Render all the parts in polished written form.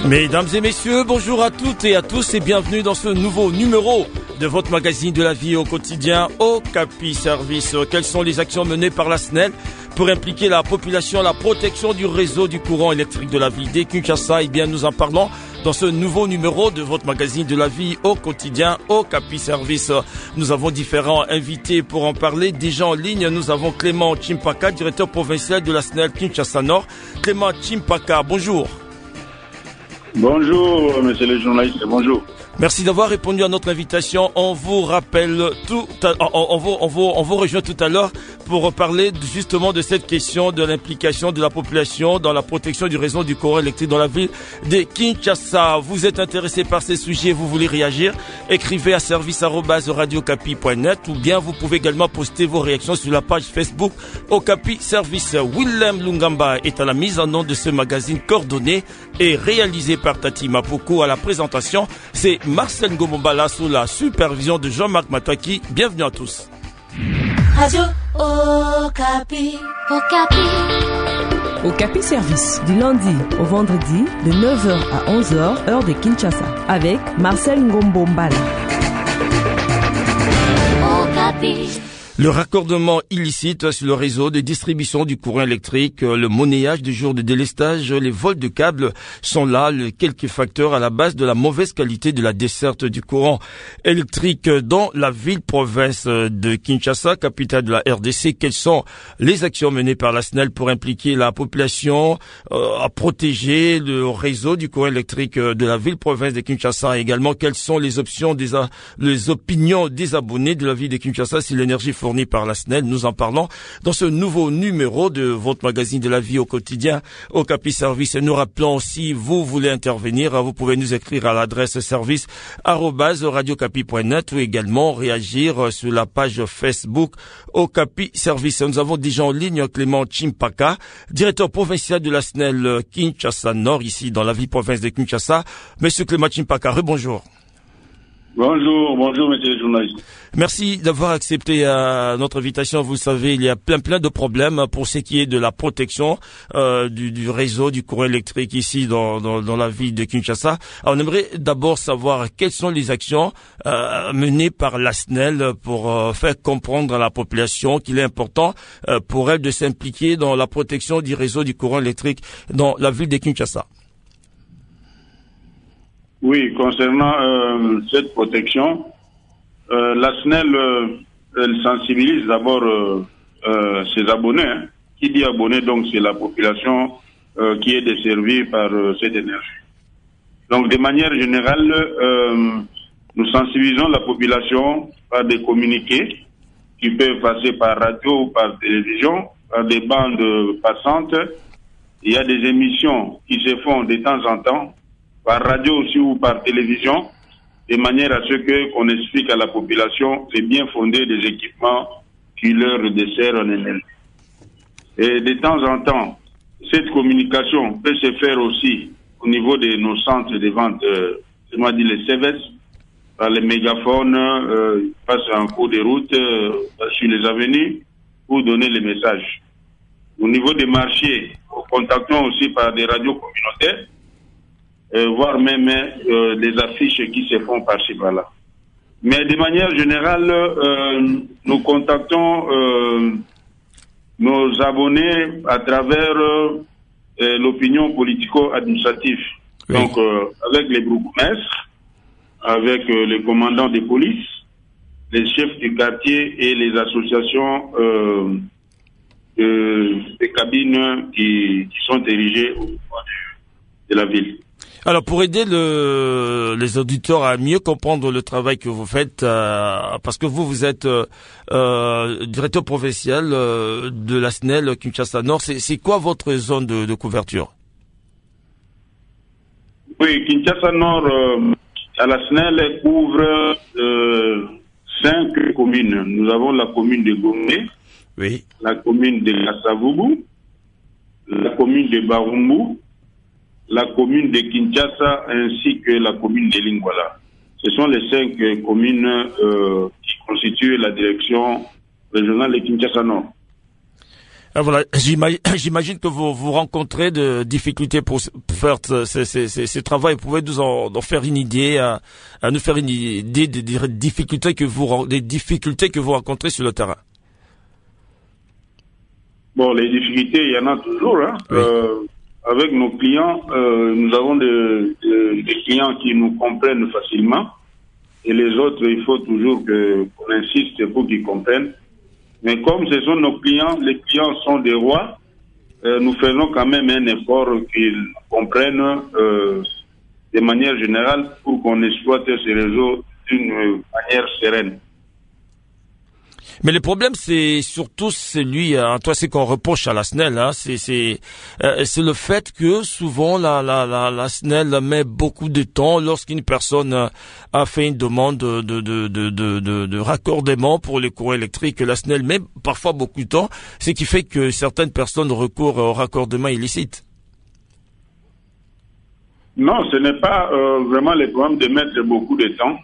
Mesdames et messieurs, bonjour à toutes et à tous et bienvenue dans ce nouveau numéro de votre magazine de la vie au quotidien, Okapi Service. Quelles sont les actions menées par la SNEL pour impliquer la population à la protection du réseau du courant électrique de la ville de Kinshasa? Eh bien, nous en parlons dans ce nouveau numéro de votre magazine de la vie au quotidien, Okapi Service. Nous avons différents invités pour en parler. Déjà en ligne, nous avons Clément Chimpaka, directeur provincial de la SNEL Kinshasa Nord. Clément Chimpaka, bonjour. Bonjour, monsieur le journaliste, bonjour. Merci d'avoir répondu à notre invitation. On vous rappelle on vous rejoint tout à l'heure pour parler justement de cette question de l'implication de la population dans la protection du réseau du courant électrique dans la ville de Kinshasa. Vous êtes intéressé par ces sujets, vous voulez réagir, écrivez à service@radiocapi.net ou bien vous pouvez également poster vos réactions sur la page Facebook Okapi Service. Willem Lungamba est à la mise en onde de ce magazine coordonné et réalisé par Tati Mapuku. À la présentation, c'est Marcel Ngomombala sous la supervision de Jean-Marc Mataki. Bienvenue à tous. Radio Okapi. Okapi. Okapi Service, du lundi au vendredi, de 9h à 11h, heure de Kinshasa, avec Marcel Ngomombala. Okapi. Le raccordement illicite sur le réseau de distribution du courant électrique, le monnayage du jour de délestage, les vols de câbles sont là quelques facteurs à la base de la mauvaise qualité de la desserte du courant électrique dans la ville-province de Kinshasa, capitale de la RDC. Quelles sont les actions menées par la SNEL pour impliquer la population à protéger le réseau du courant électrique de la ville-province de Kinshasa? Et également, quelles sont les opinions des abonnés de la ville de Kinshasa sur l'énergie fournie par la SNEL? Nous en parlons dans ce nouveau numéro de votre magazine de la vie au quotidien, Okapi Service. Et nous rappelons, si vous voulez intervenir, vous pouvez nous écrire à l'adresse service@radiocapi.net ou également réagir sur la page Facebook Okapi Service. Nous avons déjà en ligne Clément Chimpaka, directeur provincial de la SNEL Kinshasa Nord, ici dans la ville-province de Kinshasa. Monsieur Clément Chimpaka, rebonjour. Bonjour, monsieur le journaliste. Merci d'avoir accepté notre invitation. Vous savez, il y a plein de problèmes pour ce qui est de la protection du réseau du courant électrique ici dans la ville de Kinshasa. Alors, on aimerait d'abord savoir quelles sont les actions menées par la SNEL pour faire comprendre à la population qu'il est important pour elle de s'impliquer dans la protection du réseau du courant électrique dans la ville de Kinshasa. Oui, concernant cette protection, la SNEL elle sensibilise d'abord ses abonnés. Hein. Qui dit abonné, donc c'est la population qui est desservie par cette énergie. Donc de manière générale, nous sensibilisons la population par des communiqués qui peuvent passer par radio ou par télévision, par des bandes passantes. Il y a des émissions qui se font de temps en temps, par radio aussi ou par télévision, de manière à ce qu'on explique à la population les bien fondés des équipements qui leur desservent en énergie. Et de temps en temps, cette communication peut se faire aussi au niveau de nos centres de vente, les CVS, par les mégaphones, passent en cours de route sur les avenues pour donner les messages. Au niveau des marchés, nous contactons aussi par des radios communautaires, voire même des affiches qui se font par-ci par-là. Mais de manière générale, nous contactons nos abonnés à travers l'opinion politico-administrative. Oui. Donc, avec les bourgmestres, avec les commandants de police, les chefs du quartier et les associations des cabines qui sont érigées au niveau de la ville. Alors, pour aider les auditeurs à mieux comprendre le travail que vous faites, parce que vous êtes directeur provincial de la SNEL Kinshasa Nord, c'est quoi votre zone de couverture? Oui, Kinshasa Nord, à la SNEL, couvre 5 communes. Nous avons la commune de Gomé, oui, la commune de Kassavubu, la commune de Barumbu, la commune de Kinshasa ainsi que la commune de Lingwala. Ce sont les 5 communes qui constituent la direction régionale de Kinshasa Nord. Voilà, j'imagine que vous rencontrez de difficultés pour faire ces travaux. Vous pouvez nous en faire une idée, à nous faire une idée des difficultés que vous rencontrez sur le terrain. Bon, les difficultés, il y en a toujours. Hein. Oui. Avec nos clients, nous avons des clients qui nous comprennent facilement. Et les autres, il faut toujours qu'on insiste pour qu'ils comprennent. Mais comme ce sont nos clients, les clients sont des rois, nous faisons quand même un effort qu'ils comprennent de manière générale pour qu'on exploite ces réseaux d'une manière sereine. Mais le problème, c'est surtout celui, toi, c'est qu'on reproche à la SNEL, hein, c'est le fait que souvent la SNEL met beaucoup de temps lorsqu'une personne a fait une demande de raccordement pour les courants électriques. La SNEL met parfois beaucoup de temps, ce qui fait que certaines personnes recourent au raccordement illicite. Non, ce n'est pas vraiment le problème de mettre beaucoup de temps.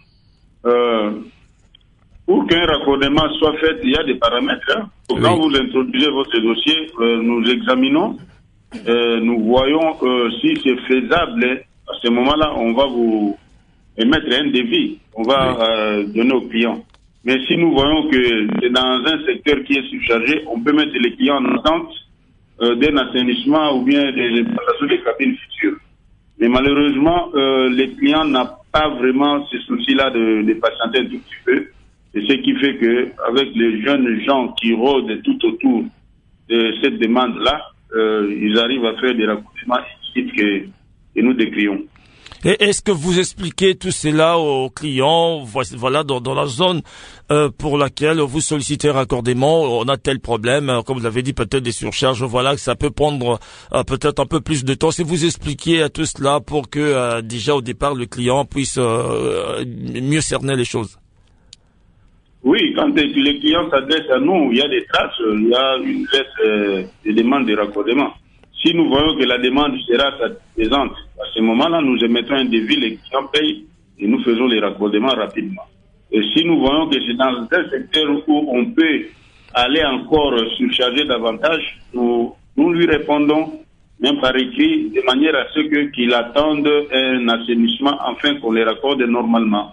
Pour qu'un raccordement soit fait, il y a des paramètres. Hein. Oui. Quand vous introduisez votre dossier, nous examinons, nous voyons si c'est faisable. À ce moment-là, on va vous émettre un devis. On va donner aux clients. Mais si nous voyons que c'est dans un secteur qui est surchargé, on peut mettre les clients en attente d'un assainissement ou bien des implantations des cabines futures. Mais malheureusement, les clients n'ont pas vraiment ce souci-là de patienter un tout petit peu. Et ce qui fait que, avec les jeunes gens qui rôdent tout autour de cette demande-là, ils arrivent à faire des raccordements illicites que nous décrions. Et est-ce que vous expliquez tout cela aux clients, voilà, dans la zone pour laquelle vous sollicitez raccordement, on a tel problème, comme vous l'avez dit, peut-être des surcharges, voilà, que ça peut prendre peut-être un peu plus de temps. Si vous expliquez à tout cela pour que déjà au départ le client puisse mieux cerner les choses. Oui, quand les clients s'adressent à nous, il y a des traces, il y a une lettre de demande de raccordement. Si nous voyons que la demande sera satisfaisante, à ce moment-là, nous émettons un devis, les clients payent et nous faisons les raccordements rapidement. Et si nous voyons que c'est dans un secteur où on peut aller encore surcharger davantage, nous lui répondons, même par écrit, de manière à ce qu'il attende un assainissement afin qu'on les raccorde normalement.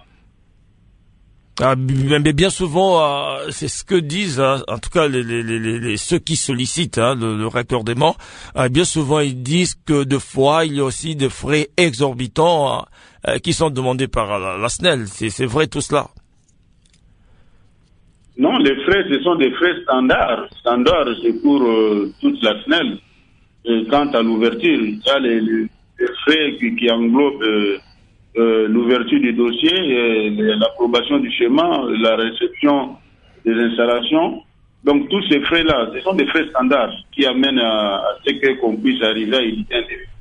Mais bien souvent, c'est ce que disent, en tout cas ceux qui sollicitent le raccordement. Bien souvent, ils disent que de fois, il y a aussi des frais exorbitants qui sont demandés par la SNEL. C'est vrai tout cela? Non, les frais, ce sont des frais standards. Standards, c'est pour toute la SNEL. Et quant à l'ouverture, il y a les frais qui englobent l'ouverture du dossier, l'approbation du schéma, la réception des installations. Donc tous ces frais-là, ce sont des frais standards qui amènent à ce qu'on puisse arriver à éviter un début.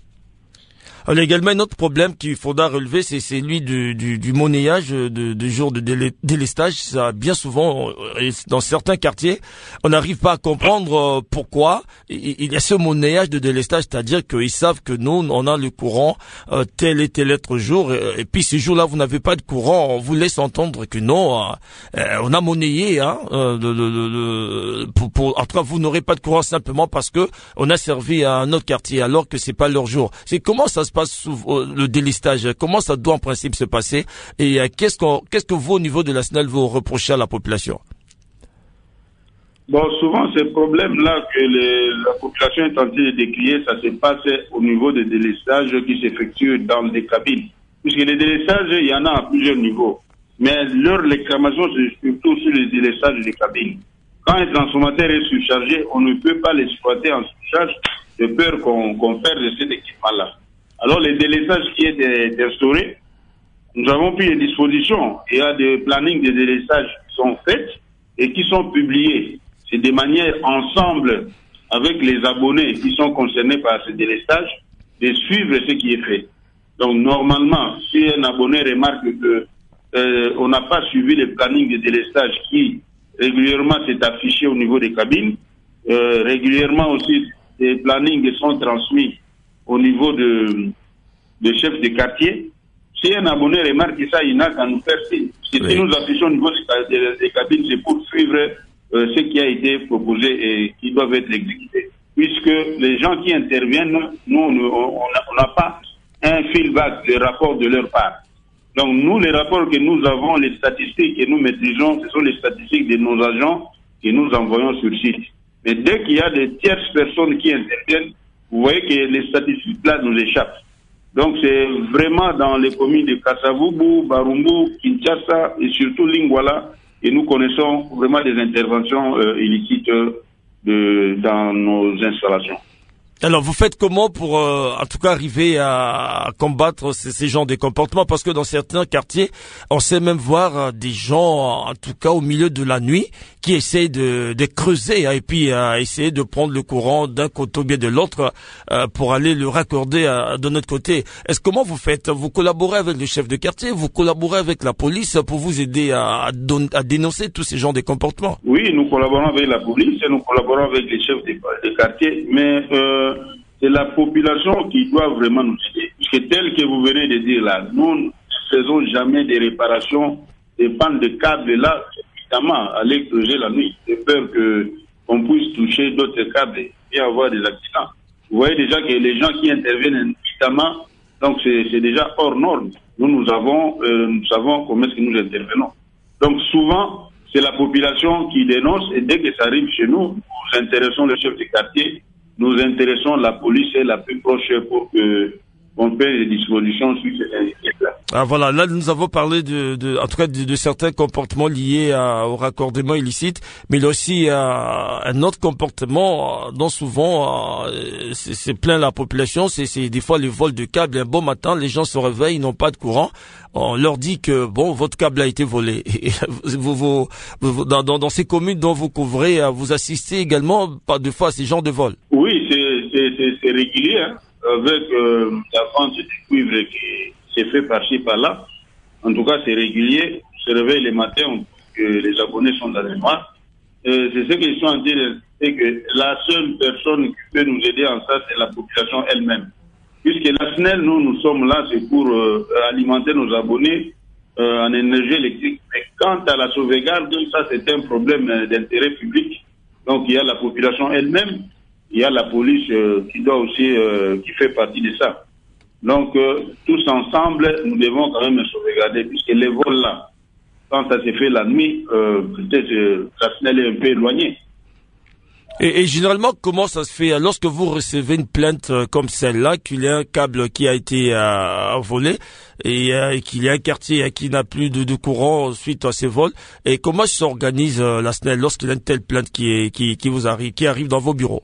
Il y a également un autre problème qu'il faudra relever, c'est celui du monnayage de jours de délestage. Ça, bien souvent, dans certains quartiers, on n'arrive pas à comprendre pourquoi il y a ce monnayage de délestage, c'est-à-dire qu'ils savent que nous, on a le courant tel et tel autre jour, et puis ces jours-là, vous n'avez pas de courant, on vous laisse entendre que non, on a monnayé, en tout cas, vous n'aurez pas de courant simplement parce que on a servi à un autre quartier, alors que c'est pas leur jour. C'est comment ça se passe le délestage, comment ça doit en principe se passer, et qu'est-ce que vous, au niveau de la SNEL, vous reprochez à la population? Bon, souvent ces problèmes-là que la population est en train de décrier, ça se passe au niveau des délestages qui s'effectuent dans des cabines. Puisque les délestages, il y en a à plusieurs niveaux. Mais leur réclamation, c'est surtout sur les délestages des cabines. Quand un transformateur est surchargé, on ne peut pas l'exploiter en surcharge de peur qu'on perde cet équipement-là. Alors, les délestages qui est instauré, nous avons pris des dispositions. Il y a des plannings de délestage qui sont faits et qui sont publiés. C'est de manière ensemble avec les abonnés qui sont concernés par ce délestage de suivre ce qui est fait. Donc, normalement, si un abonné remarque que on n'a pas suivi le planning de délestage qui régulièrement s'est affiché au niveau des cabines, régulièrement aussi les plannings sont transmis au niveau de chefs de quartier. Si un abonné remarque ça, il n'a qu'à nous faire signe. Si nous affichons au niveau des cabines, c'est pour suivre ce qui a été proposé et qui doivent être exécutés. Puisque les gens qui interviennent, nous, on n'a pas un feedback des rapports de leur part. Donc nous, les rapports que nous avons, les statistiques que nous maîtrisons, ce sont les statistiques de nos agents que nous envoyons sur site. Mais dès qu'il y a des tierces personnes qui interviennent, vous voyez que les statistiques-là nous échappent. Donc c'est vraiment dans les communes de Kasavubu, Barumbu, Kinshasa et surtout Lingwala que nous connaissons vraiment des interventions illicites dans nos installations. Alors, vous faites comment pour, en tout cas, arriver à combattre ces genres de comportements? Parce que dans certains quartiers, on sait même voir des gens, en tout cas au milieu de la nuit, qui essayent de creuser et puis essayer de prendre le courant d'un côté ou bien de l'autre pour aller le raccorder de notre côté. Comment vous faites? Vous collaborez avec le chef de quartier? Vous collaborez avec la police pour vous aider à dénoncer tous ces genres de comportements? Oui, nous collaborons avec la police et nous collaborons avec les chefs des quartiers, mais c'est la population qui doit vraiment nous aider. Parce que tel que vous venez de dire là, nous ne faisons jamais des réparations des pannes de câbles là, évidemment, aller creuser la nuit, de peur qu'on puisse toucher d'autres câbles et avoir des accidents. Vous voyez déjà que les gens qui interviennent évidemment, donc c'est déjà hors norme. Nous savons comment est-ce que nous intervenons. Donc souvent, c'est la population qui dénonce et dès que ça arrive chez nous, nous intéressons le chef de quartier, nous intéressons la police et la plus proche pour qu'on prenne des dispositions sur ces inquiétudes-là. Ah voilà, là nous avons parlé en tout cas de certains comportements liés au raccordement illicite, mais il y a aussi un autre comportement dont souvent c'est plein la population, c'est des fois le vol de câbles. Un bon matin, les gens se réveillent, ils n'ont pas de courant. On leur dit que bon, votre câble a été volé. Et vous dans ces communes dont vous couvrez, vous assistez également pas de fois à ces genres de vols. Oui, c'est régulier, hein, avec la vente du cuivre qui s'est fait par-ci par-là. En tout cas, c'est régulier. On se réveille les matins, on trouve que les abonnés sont dans les noirs. C'est ce qu'ils sont en train de dire, c'est que la seule personne qui peut nous aider en ça, c'est la population elle-même. Puisque la SNEL, nous sommes là, c'est pour alimenter nos abonnés en énergie électrique. Mais quant à la sauvegarde, ça c'est un problème d'intérêt public. Donc il y a la population elle-même, il y a la police qui doit aussi, qui fait partie de ça. Donc tous ensemble, nous devons quand même sauvegarder, puisque les vols là, quand ça se fait la nuit, peut-être la SNEL est un peu éloignée. Et généralement, comment ça se fait lorsque vous recevez une plainte comme celle-là, qu'il y a un câble qui a été volé et qu'il y a un quartier qui n'a plus de courant suite à ces vols, et comment s'organise la SNEL lorsqu'il y a une telle plainte qui vous arrive, qui arrive dans vos bureaux?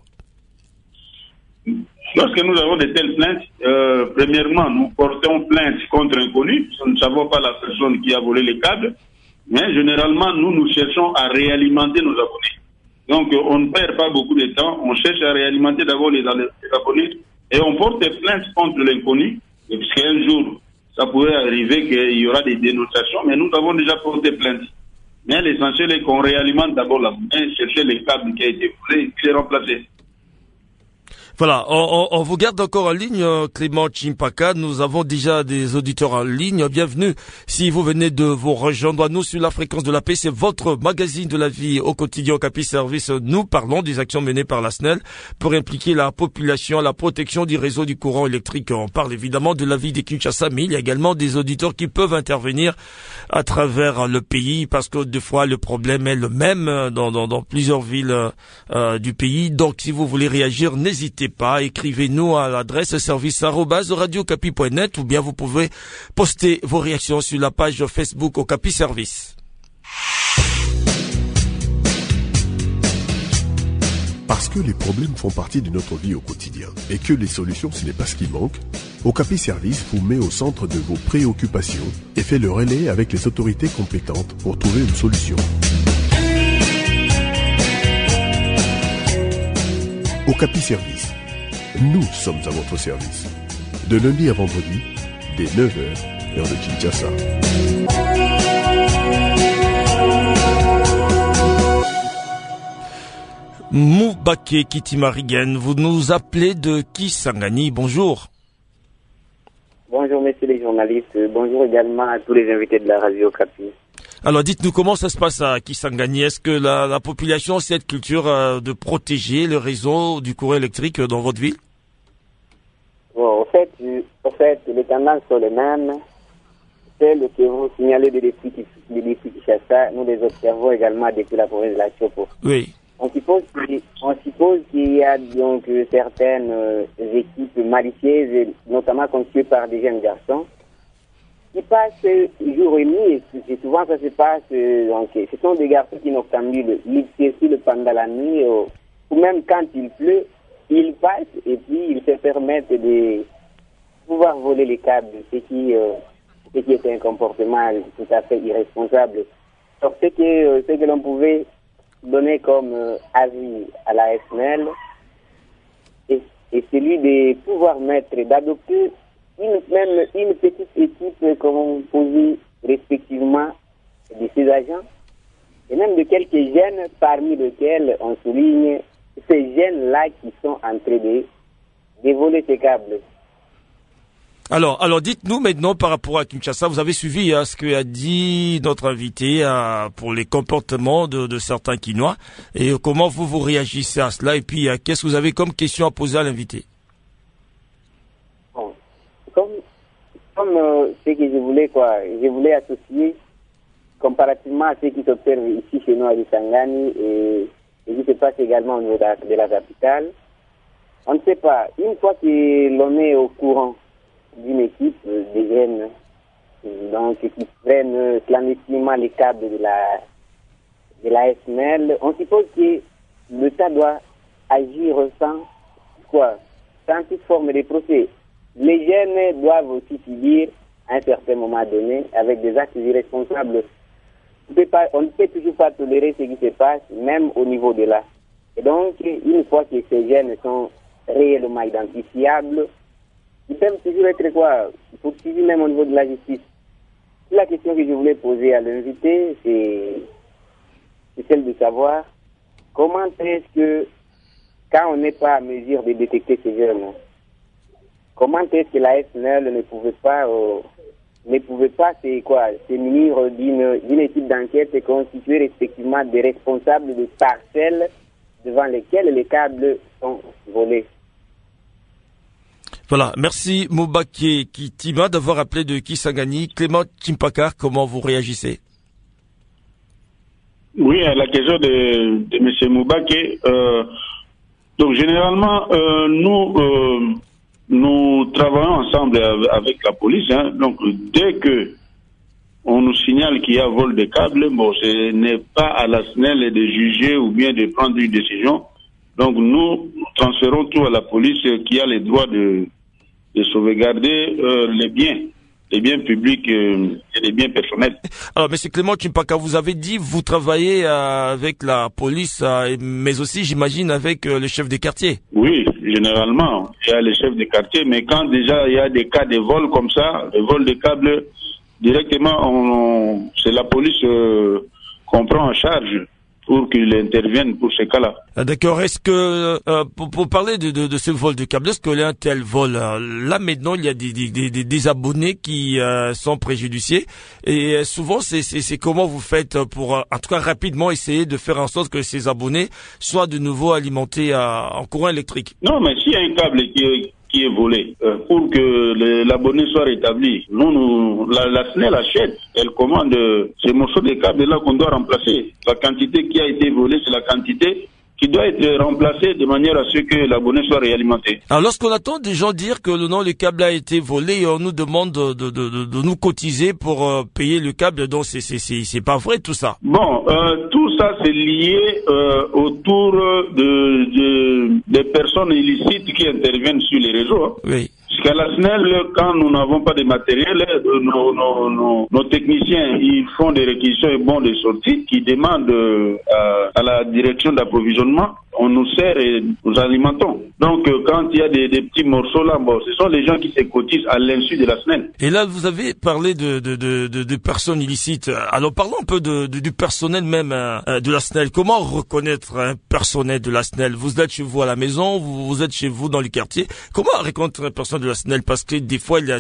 Lorsque nous avons de telles plaintes, premièrement, nous portons plainte contre inconnu. Nous ne savons pas la personne qui a volé les câbles, mais généralement, nous cherchons à réalimenter nos abonnés. Donc, on ne perd pas beaucoup de temps. On cherche à réalimenter d'abord les abonnés et on porte plainte contre l'inconnu. Parce qu'un jour, ça pourrait arriver qu'il y aura des dénonciations, mais nous avons déjà porté plainte. Mais l'essentiel est qu'on réalimente d'abord l'abonné, chercher les câbles qui a été volés et les remplacer. Voilà, on vous garde encore en ligne, Clément Chimpaka. Nous avons déjà des auditeurs en ligne. Bienvenue. Si vous venez de vous rejoindre, nous sur la fréquence de la paix, c'est votre magazine de la vie au quotidien Okapi Service. Nous parlons des actions menées par la SNEL pour impliquer la population à la protection du réseau du courant électrique. On parle évidemment de la vie des Kinshasa, mais il y a également des auditeurs qui peuvent intervenir à travers le pays parce que des fois le problème est le même dans plusieurs villes du pays. Donc si vous voulez réagir, n'hésitez pas, écrivez-nous à l'adresse service@radiocapi.net ou bien vous pouvez poster vos réactions sur la page Facebook Okapi Service. Parce que les problèmes font partie de notre vie au quotidien et que les solutions ce n'est pas ce qui manque, Okapi Service vous met au centre de vos préoccupations et fait le relais avec les autorités compétentes pour trouver une solution. Okapi Service. Nous sommes à votre service. De lundi à vendredi, dès 9h, heure de Kinshasa. Moubake Kitimarigen, vous nous appelez de Kisangani. Bonjour. Bonjour messieurs les journalistes. Bonjour également à tous les invités de la radio Okapi. Alors dites-nous comment ça se passe à Kisangani. Est-ce que la population a cette culture de protéger le réseau du courant électrique dans votre ville? Bon, au fait, les tendances sont les mêmes. Celles que vous signalez de défis Kinshasa, nous les observons également depuis la province de la Chopo. Oui. On suppose qu'il y a donc certaines équipes malicieuses, notamment constituées par des jeunes garçons, qui passent jour et nuit, et souvent ça se passe, donc ce sont des garçons qui noctambulent, ils circulent pendant la nuit, ou même quand il pleut, ils passent et puis ils se permettent de pouvoir voler les câbles, ce qui est un comportement tout à fait irresponsable. Donc ce que l'on pouvait donner comme avis à la SNEL est celui de pouvoir d'adopter une petite équipe composée respectivement de ces agents et même de quelques jeunes parmi lesquels on souligne ces jeunes-là qui sont en train de voler ces câbles. Alors dites-nous maintenant par rapport à Kinshasa, vous avez suivi ce que a dit notre invité pour les comportements de certains Kinois et comment vous réagissez à cela et puis qu'est-ce que vous avez comme question à poser à l'invité? Bon, comme ce que je voulais associer comparativement à ce qui s'observe ici chez nous à Kisangani et qui se passe également au niveau de la capitale. On ne sait pas, une fois que l'on est au courant d'une équipe de jeunes donc qui prennent clandestinement les câbles de la SNEL, on suppose que l'État doit agir sans toute forme de procès. Les jeunes doivent aussi subir à un certain moment donné avec des actes irresponsables. On ne peut toujours pas tolérer ce qui se passe, même au niveau de là. Et donc, une fois que ces jeunes sont réellement identifiables, ils peuvent toujours être poursuivis même au niveau de la justice. La question que je voulais poser à l'invité, c'est celle de savoir comment est-ce que, quand on n'est pas à mesure de détecter ces jeunes, comment est-ce que la SNEL ne pouvait pas se munir d'une équipe d'enquête constituée respectivement des responsables de parcelles devant lesquelles les câbles sont volés. Voilà, merci Moubake Kitima d'avoir appelé de Kisangani. Clément Chimpakar, comment vous réagissez? Oui, à la question de M. Moubake, donc généralement, nous travaillons ensemble avec la police. Donc dès que on nous signale qu'il y a vol de câbles, bon, ce n'est pas à la SNEL de juger ou bien de prendre une décision. Donc nous transférons tout à la police qui a les droits de sauvegarder les biens publics et les biens personnels. Alors, M. Clément Chimpaka, vous avez dit vous travaillez avec la police, mais aussi, j'imagine, avec les chefs des quartiers. Oui, généralement, il y a les chefs des quartiers, mais quand déjà il y a des cas de vol comme ça, de vol de câbles, directement, c'est la police qu'on prend en charge pour qu'il intervienne pour ces cas-là. D'accord. Est-ce que, pour parler de ce vol de câble, est-ce qu'il y a un tel vol, là maintenant il y a des abonnés qui sont préjudiciés et souvent c'est comment vous faites pour, en tout cas rapidement essayer de faire en sorte que ces abonnés soient de nouveau alimentés en courant électrique? Non, mais s'il y a un câble qui est volé, pour que l'abonné soit rétabli, la SNEL achète, elle commande ces morceaux de câbles là qu'on doit remplacer. La quantité qui a été volée, c'est la quantité qui doit être remplacée de manière à ce que l'abonné soit réalimenté. Alors lorsqu'on attend des gens dire que le câble a été volé et on nous demande de nous cotiser pour payer le câble, donc c'est pas vrai tout ça. Bon, tout ça c'est lié autour des personnes illicites qui interviennent sur les réseaux. Oui. Parce qu'à la SNEL, quand nous n'avons pas de matériel, nos techniciens, ils font des réquisitions et bons de sortie qui demandent à la direction d'approvisionnement. On on nous sert et nous alimentons. Donc, quand il y a des petits morceaux là, bon, ce sont les gens qui se cotisent à l'insu de la SNEL. Et là, vous avez parlé de personnes illicites. Alors, parlons un peu du personnel même de la SNEL. Comment reconnaître un personnel de la SNEL? Vous êtes chez vous à la maison, vous êtes chez vous dans le quartier. Comment reconnaître un personnel de la SNEL? Parce que des fois, il y a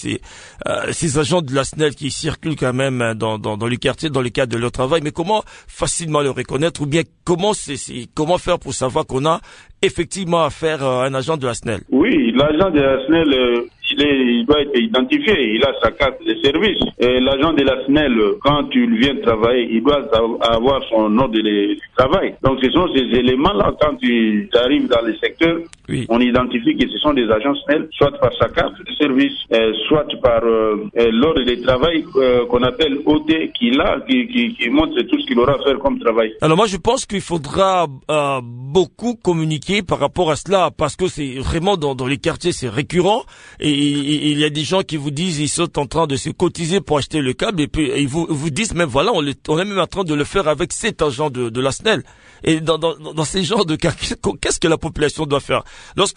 ces agents de la SNEL qui circulent quand même dans le quartier, dans le cadre de leur travail. Mais comment facilement le reconnaître? Ou bien comment faire pour savoir qu'on a effectivement affaire à un agent de la SNEL? Oui, l'agent de la SNEL, il doit être identifié, il a sa carte de service. Et l'agent de la SNEL, quand tu viens travailler, il doit avoir son ordre de travail. Donc ce sont ces éléments-là, quand tu arrives dans le secteur, oui, on identifie que ce sont des agents SNEL, soit par sa carte de service, soit par l'ordre de travail qu'on appelle OT, qui montre tout ce qu'il aura à faire comme travail. Alors moi je pense qu'il faudra beaucoup communiquer par rapport à cela, parce que c'est vraiment dans les quartiers c'est récurrent, et il y a des gens qui vous disent ils sont en train de se cotiser pour acheter le câble, et puis ils vous disent même voilà on est même en train de le faire avec cet agent de la SNEL. Et dans ces genres de cas, qu'est-ce que la population doit faire lorsque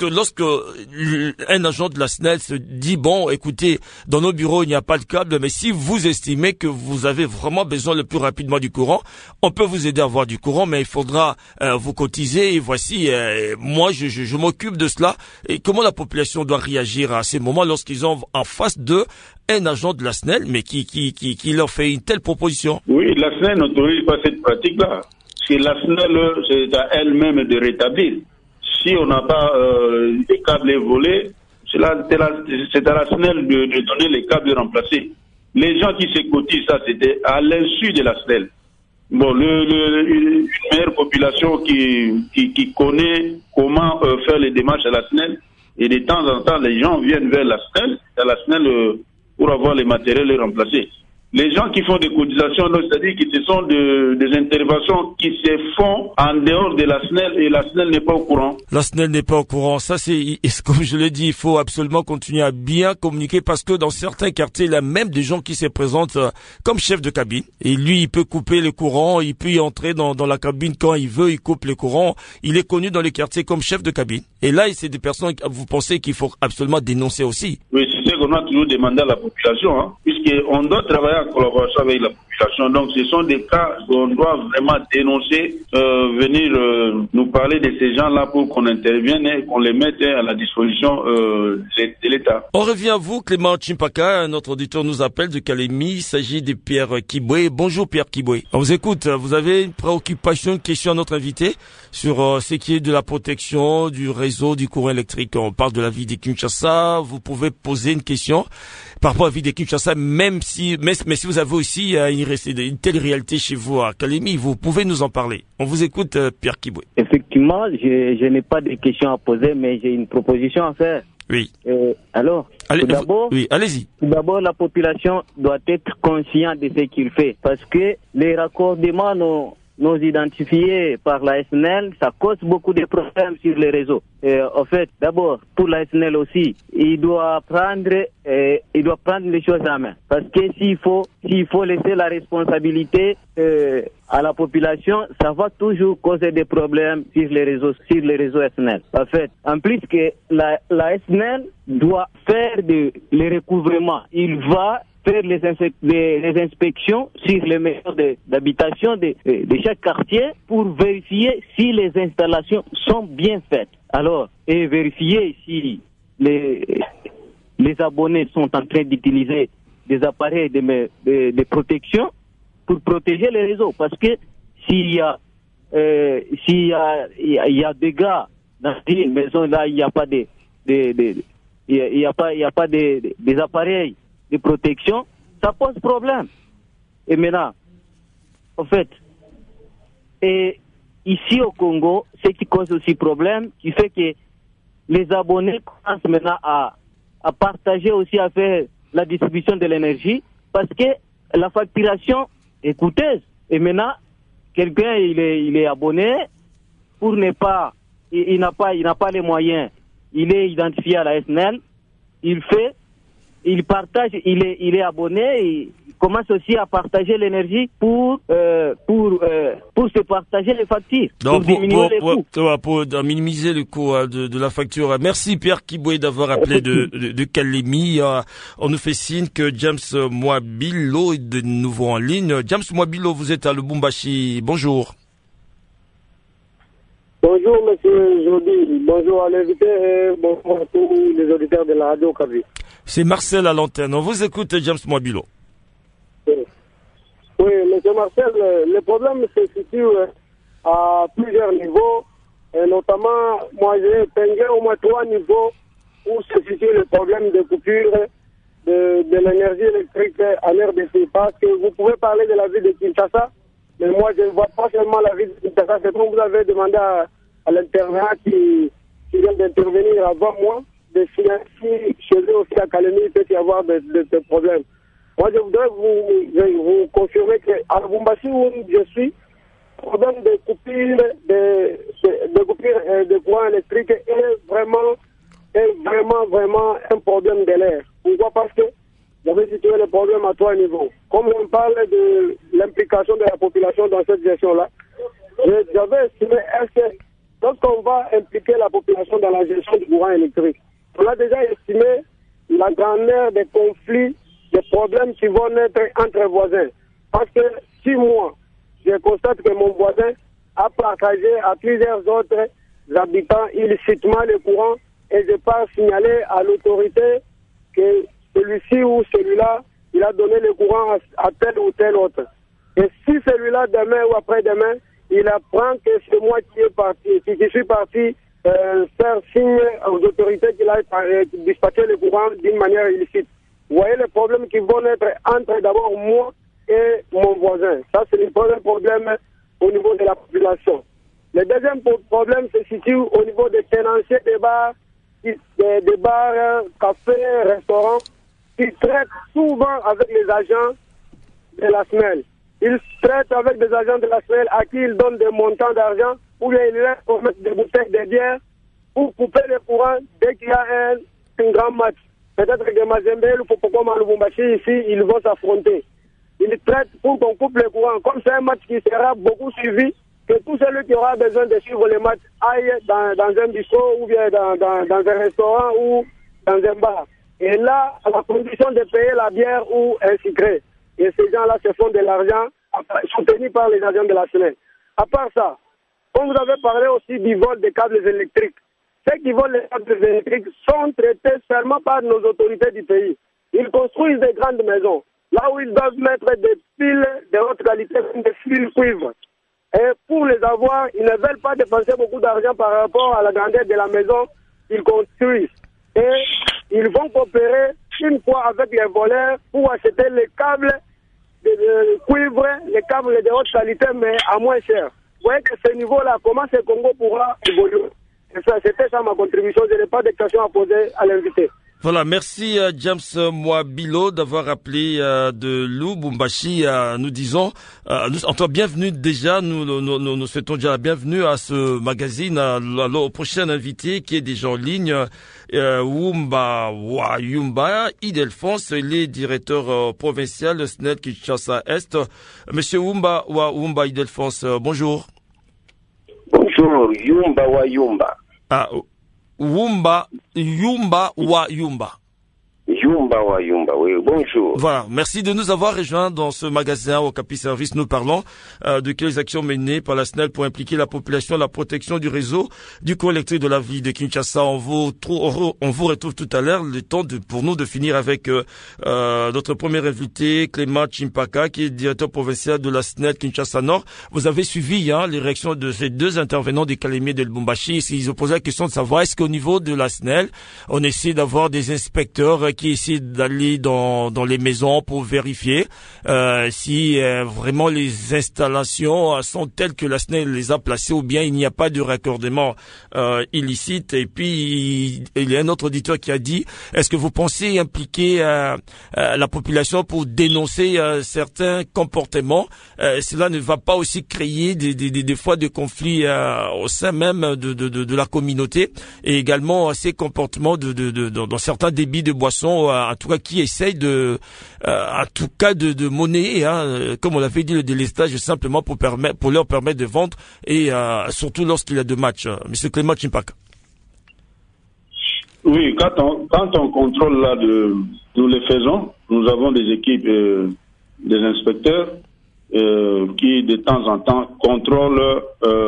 un agent de la SNEL se dit bon écoutez, dans nos bureaux il n'y a pas de câble, mais si vous estimez que vous avez vraiment besoin le plus rapidement du courant, on peut vous aider à avoir du courant, mais il faudra vous cotiser, et voici moi je m'occupe de cela. Et comment la population doit réagir à ces moments lorsqu'ils ont en face d'eux un agent de la SNEL mais qui leur fait une telle proposition? Oui, la SNEL n'autorise pas cette pratique-là. Parce que la SNEL, c'est à elle-même de rétablir. Si on n'a pas les câbles volés, c'est à la SNEL de donner les câbles remplacés. Les gens qui se cotisent, ça c'était à l'insu de la SNEL. Bon, une meilleure population qui connaît comment faire les démarches à la SNEL, et de temps en temps les gens viennent vers la SNEL pour avoir les matériels remplacés. Les gens qui font des cotisations, c'est-à-dire que ce sont des interventions qui se font en dehors de la SNEL, et la SNEL n'est pas au courant. La SNEL n'est pas au courant. Ça, c'est comme je l'ai dit, il faut absolument continuer à bien communiquer, parce que dans certains quartiers, il y a même des gens qui se présentent comme chef de cabine. Et lui, il peut couper le courant, il peut y entrer dans la cabine quand il veut, il coupe le courant. Il est connu dans les quartiers comme chef de cabine. Et là, c'est des personnes, vous pensez qu'il faut absolument dénoncer aussi? Oui, c'est ce qu'on a toujours demandé à la population, puisqu'on doit travailler en collaboration avec la population. Donc ce sont des cas qu'on doit vraiment dénoncer, venir nous parler de ces gens-là pour qu'on intervienne et qu'on les mette à la disposition de l'État. On revient à vous, Clément Chimpaka. Notre auditeur nous appelle de Kalemi. Il s'agit de Pierre Kiboué. Bonjour Pierre Kiboué. On vous écoute. Vous avez une préoccupation, une question à notre invité sur ce qui est de la protection du réseau du courant électrique. On parle de la ville de Kinshasa. Vous pouvez poser une question par rapport à la ville de Kinshasa, mais si vous avez aussi une telle réalité chez vous à Kalemi, vous pouvez nous en parler. On vous écoute, Pierre Kiboué. Effectivement, je n'ai pas de questions à poser, mais j'ai une proposition à faire. Oui. Alors, tout d'abord, oui, allez-y. Tout d'abord, la population doit être consciente de ce qu'il fait, parce que les raccordements non identifiés par la SNEL, ça cause beaucoup de problèmes sur les réseaux. En fait, d'abord, pour la SNEL aussi, il doit prendre les choses en main. Parce que s'il faut laisser la responsabilité à la population, ça va toujours causer des problèmes sur les réseaux SNEL. En fait, en plus que la SNEL doit faire les recouvrements. Il va faire les inspections sur les maisons d'habitation de chaque quartier pour vérifier si les installations sont bien faites. Alors, et vérifier si les abonnés sont en train d'utiliser des appareils de protection pour protéger les réseaux. Parce que s'il y a des gars dans une maison là, il n'y a pas des appareils de protection, ça pose problème. Et maintenant, en fait, et ici au Congo, ce qui cause aussi problème, qui fait que les abonnés commencent maintenant à partager aussi, à faire la distribution de l'énergie, parce que la facturation est coûteuse. Et maintenant, quelqu'un il est abonné, pour ne pas, il n'a pas les moyens, il est identifié à la SNEL, il fait il partage, il est abonné, il commence aussi à partager l'énergie pour se partager les factures, pour diminuer les coûts. Pour minimiser le coût de la facture. Merci Pierre Kiboué d'avoir appelé de Kalemi. On nous fait signe que James Mwabilo est de nouveau en ligne. James Mwabilo, vous êtes à Lubumbashi. Bonjour. Bonjour monsieur Jody, bonjour à l'invité et bonjour à tous les auditeurs de la radio Okapi. C'est Marcel à l'antenne. On vous écoute, James Mwabilo. Oui, monsieur Marcel, le problème se situe à plusieurs niveaux, et notamment, moi j'ai épinglé au moins 3 niveaux où se situe le problème de coupure de l'énergie électrique en RDC. Parce que vous pouvez parler de la ville de Kinshasa, mais moi je ne vois pas seulement la ville de Kinshasa. C'est comme vous avez demandé à l'intervenant qui vient d'intervenir avant moi, de si chez eux aussi à Kalemi, il peut y avoir des problèmes. Moi, je voudrais vous confirmer qu'à Lubumbashi, où je suis, le problème de coupure de courant électrique est vraiment un problème de l'air. Pourquoi? Parce que j'avais situé le problème à 3 niveaux. Comme on parle de l'implication de la population dans cette gestion-là, j'avais estimé que lorsqu'on va impliquer la population dans la gestion du courant électrique, on a déjà estimé la grandeur des conflits, des problèmes qui vont naître entre voisins. Parce que si moi, je constate que mon voisin a partagé à plusieurs autres habitants illicitement le courant et je pars signaler à l'autorité que celui-ci ou celui-là, il a donné le courant à tel ou tel autre. Et si celui-là, demain ou après-demain, il apprend que c'est moi qui suis parti faire signe aux autorités qu'il a dispatché le courant d'une manière illicite. Vous voyez les problèmes qui vont être entre d'abord moi et mon voisin. Ça, c'est le premier problème au niveau de la population. Le deuxième problème se situe au niveau des tenanciers des bars, cafés, restaurants, qui traitent souvent avec les agents de la SNEL. Ils traitent avec des agents de la SNEL à qui ils donnent des montants d'argent ou bien ils laissent pour mettre des bouteilles de bière pour couper le courant dès qu'il y a un grand match. Peut-être que Mazembe ou Popocom à Lubumbashi, ici, ils vont s'affronter. Ils traitent pour qu'on coupe le courant. Comme c'est un match qui sera beaucoup suivi, que tout celui qui aura besoin de suivre le match aille dans un bistrot ou bien dans un restaurant ou dans un bar. Et là, à la condition de payer la bière ou un sucré. Et ces gens-là se font de l'argent soutenus par les agents de la SNEL. À part ça, comme vous avez parlé aussi du vol des câbles électriques, ceux qui volent les câbles électriques sont traités seulement par nos autorités du pays. Ils construisent des grandes maisons, là où ils doivent mettre des fils de haute qualité, des fils cuivre. Et pour les avoir, ils ne veulent pas dépenser beaucoup d'argent par rapport à la grandeur de la maison qu'ils construisent. Et ils vont coopérer une fois avec les voleurs pour acheter les câbles de cuivre, les câbles de haute qualité, mais à moins cher. Vous voyez que ce niveau-là, comment ce Congo pourra évoluer? C'était ça ma contribution. Je n'ai pas de questions à poser à l'invité. Voilà, merci James Mwabilo d'avoir appelé de Lubumbashi. Nous disons, nous bienvenue déjà. Nous souhaitons déjà la bienvenue à ce magazine, au prochain invité qui est déjà en ligne, Wumba Wayumba Idelphonse, il est directeur provincial SNEL Kinshasa Est. Monsieur Wumba Idelphonse, bonjour. Bonjour, Yumba Wayumba. Yumba Wayumba. Yumba Wayumba, oui, bonjour. Voilà, merci de nous avoir rejoints dans ce magasin au Okapi Service. Nous parlons de quelles actions menées par la SNEL pour impliquer la population, la protection du réseau du courant électrique de la ville de Kinshasa. On vous retrouve tout à l'heure, le temps pour nous de finir avec notre premier invité, Clément Chimpaka, qui est directeur provincial de la SNEL Kinshasa Nord. Vous avez suivi les réactions de ces deux intervenants du Kalemi et de Lubumbashi. Ils ont posé la question de savoir est-ce qu'au niveau de la SNEL, on essaie d'avoir des inspecteurs qui essaient d'aller dans les maisons pour vérifier si vraiment les installations sont telles que la SNEL les a placées ou bien il n'y a pas de raccordement illicite. Et puis il y a un autre auditeur qui a dit est-ce que vous pensez impliquer la population pour dénoncer certains comportements? Cela ne va pas aussi créer des fois de conflits au sein même de la communauté et également ces comportements dans certains débits de boissons population, en tout cas qui essaye de monnayer, comme on l'avait dit, le délestage simplement pour leur permettre de vendre et surtout lorsqu'il y a deux matchs. Monsieur Clément Chimpaka. Oui, quand on contrôle là, nous le faisons. Nous avons des équipes, des inspecteurs qui de temps en temps contrôlent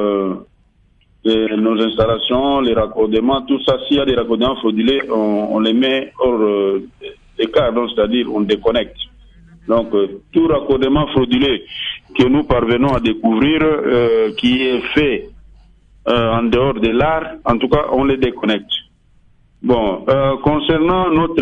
nos installations, les raccordements, tout ça. S'il y a des raccordements fraudulés, on les met hors écart, c'est-à-dire on déconnecte. Donc tout raccordement fraudulé que nous parvenons à découvrir, qui est fait en dehors de l'art, en tout cas on les déconnecte. Bon, concernant notre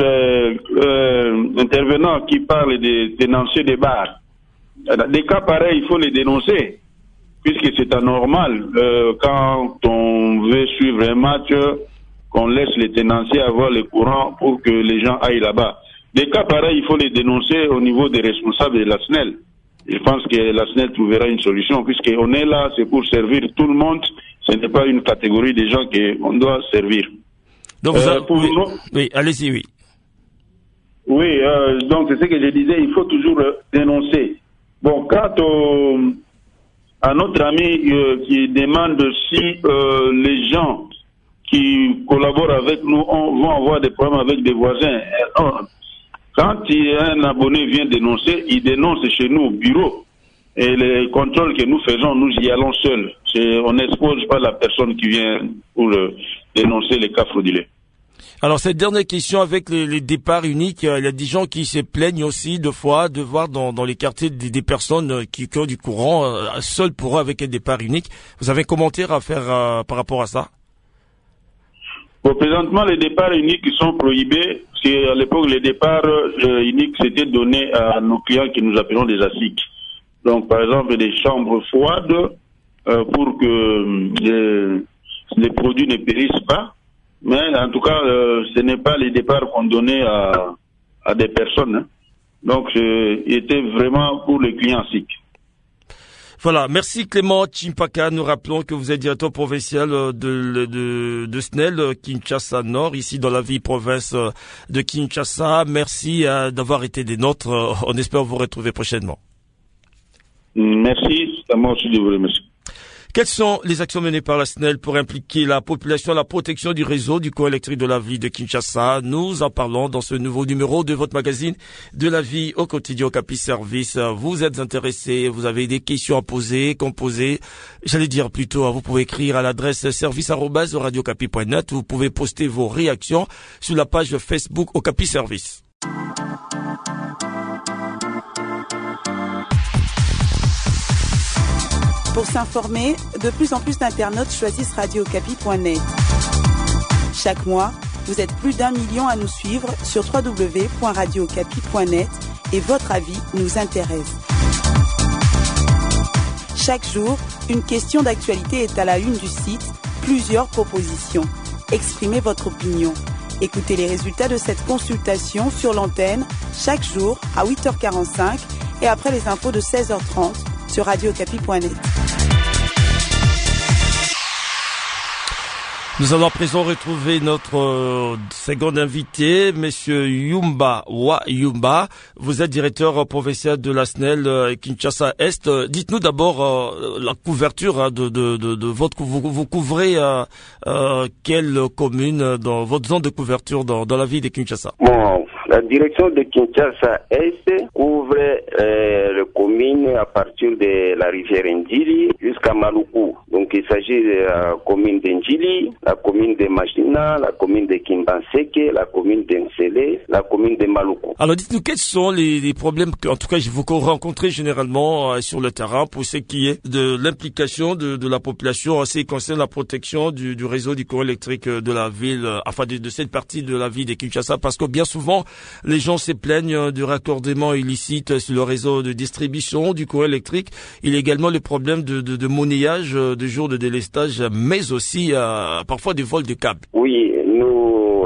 intervenant qui parle des tenanciers des bars, des cas pareils, il faut les dénoncer, puisque c'est anormal quand on veut suivre un match, qu'on laisse les tenanciers avoir le courant pour que les gens aillent là-bas. Des cas pareils, il faut les dénoncer au niveau des responsables de la SNEL. Je pense que la SNEL trouvera une solution, puisqu'on est là, c'est pour servir tout le monde, ce n'est pas une catégorie de gens qu'on doit servir. Donc oui, allez-y, oui. Oui, donc c'est ce que je disais, il faut toujours dénoncer. Bon, quant à notre ami qui demande si les gens qui collaborent avec nous vont avoir des problèmes avec des voisins. Quand un abonné vient dénoncer, il dénonce chez nous au bureau. Et les contrôles que nous faisons, nous y allons seuls. On n'expose pas la personne qui vient pour dénoncer les cas fraudulés. Alors cette dernière question avec les départs uniques, il y a des gens qui se plaignent aussi de fois de voir dans les quartiers des personnes qui ont du courant seules pour eux avec un départ unique. Vous avez un commentaire à faire par rapport à ça? Bon, présentement, les départs uniques sont prohibés. C'est à l'époque les départs uniques c'était donné à nos clients que nous appelons des ASIC. Donc par exemple des chambres froides pour que les produits ne périssent pas. Mais en tout cas, ce n'est pas les départs qu'on donnait à des personnes. Hein. Donc, il était vraiment pour les clients SIC. Voilà, merci Clément Chimpaka. Nous rappelons que vous êtes directeur provincial de SNEL Kinshasa Nord, ici dans la ville province de Kinshasa. Merci d'avoir été des nôtres. On espère vous retrouver prochainement. Merci, c'est à moi aussi de vous remercier. Quelles sont les actions menées par la SNEL pour impliquer la population à la protection du réseau du courant électrique de la ville de Kinshasa? Nous en parlons dans ce nouveau numéro de votre magazine de la vie au quotidien Okapi Service. Vous êtes intéressé, vous avez des questions à poser, composer. J'allais dire plutôt, vous pouvez écrire à l'adresse service@radiocapi.net. Vous pouvez poster vos réactions sur la page Facebook Okapi Service. Pour s'informer, de plus en plus d'internautes choisissent radiocapi.net. Chaque mois, vous êtes plus d'1 million à nous suivre sur www.radiocapi.net et votre avis nous intéresse. Chaque jour, une question d'actualité est à la une du site, plusieurs propositions. Exprimez votre opinion. Écoutez les résultats de cette consultation sur l'antenne chaque jour à 8h45 et après les infos de 16h30 sur radiocapi.net. Nous allons à présent retrouver notre second invité, Monsieur Yumba Yumba. Vous êtes directeur provincial de la SNEL Kinshasa Est. Dites-nous d'abord la couverture de votre. Vous couvrez quelle commune dans votre zone de couverture dans la ville de Kinshasa? Bon, la direction de Kinshasa Est couvre les communes à partir de la rivière Ndjili jusqu'à Maluku. Donc il s'agit de la commune d'Ndjili, la commune de Machina, la commune de Kimbanseke, la commune d'Nsele, la commune de Maluku. Alors dites-nous quels sont les problèmes que, en tout cas, vous rencontrez généralement sur le terrain pour ce qui est de l'implication de la population en ce qui concerne la protection du réseau du courant électrique de la ville, enfin de cette partie de la ville de Kinshasa, parce que bien souvent les gens se plaignent du raccordement illicite sur le réseau de distribution du courant électrique. Il y a également le problème de monnayage, de jours de délestage, mais aussi parfois des vols de câbles. Oui, nous,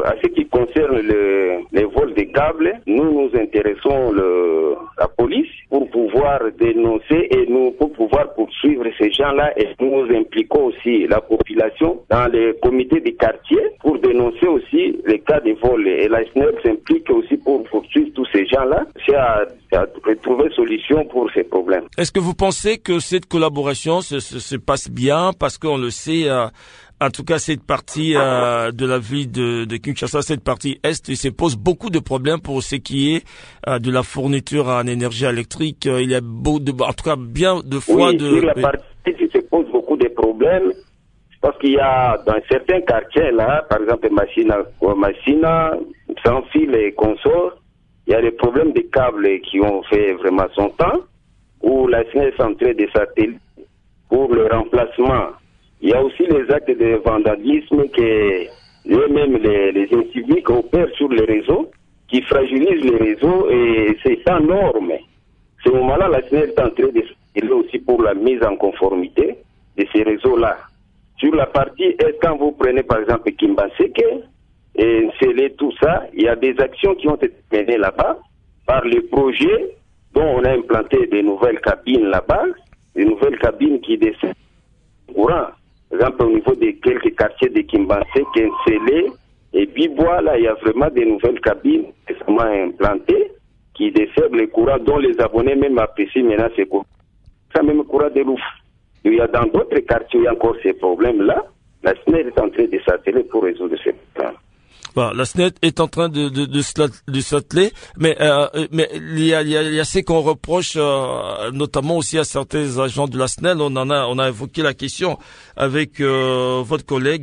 à ce qui concerne les vols de câbles, nous intéressons la police pour pouvoir dénoncer et pour pouvoir poursuivre ces gens-là, et nous impliquons aussi la population dans les comités de quartier pour dénoncer aussi les cas de vol. Et la SNEL s'implique aussi pour poursuivre tous ces gens-là, c'est à trouver solution pour ces problèmes. Est-ce que vous pensez que cette collaboration se passe bien, parce qu'on le sait, en tout cas cette partie de la ville de Kinshasa, cette partie est, il se pose beaucoup de problèmes pour ce qui est de la fourniture en énergie électrique. Il y a en tout cas bien de fois sur la partie il se pose beaucoup de problèmes, parce qu'il y a dans certains quartiers là, par exemple Massina, sans fil et consorts, il y a des problèmes de câbles qui ont fait vraiment son temps, où la SNEL est en train de s'atteler pour le remplacement. Il y a aussi les actes de vandalisme que eux-mêmes les inciviques opèrent sur les réseaux, qui fragilisent les réseaux, et c'est sans norme. À ce moment-là, la SNEL est en train de s'atteler aussi pour la mise en conformité de ces réseaux-là. Sur la partie est, quand vous prenez par exemple Kimbaseke et Nsele, tout ça, il y a des actions qui ont été menées là-bas par le projet dont on a implanté des nouvelles cabines là-bas, des nouvelles cabines qui descendent courant. Par exemple, au niveau de quelques quartiers de Kimbaseke, Nsele et Bibois, là, il y a vraiment des nouvelles cabines récemment implantées qui desservent les courants dont les abonnés même apprécient maintenant ces courants. Ça même courant de l'ouf. Il y a dans d'autres quartiers encore ces problèmes-là. La SNEL est en train de s'atteler pour résoudre ces problèmes. Voilà, la SNEL est en train de s'atteler, mais il y a ce qu'on reproche notamment aussi à certains agents de la SNEL. On a évoqué la question avec votre collègue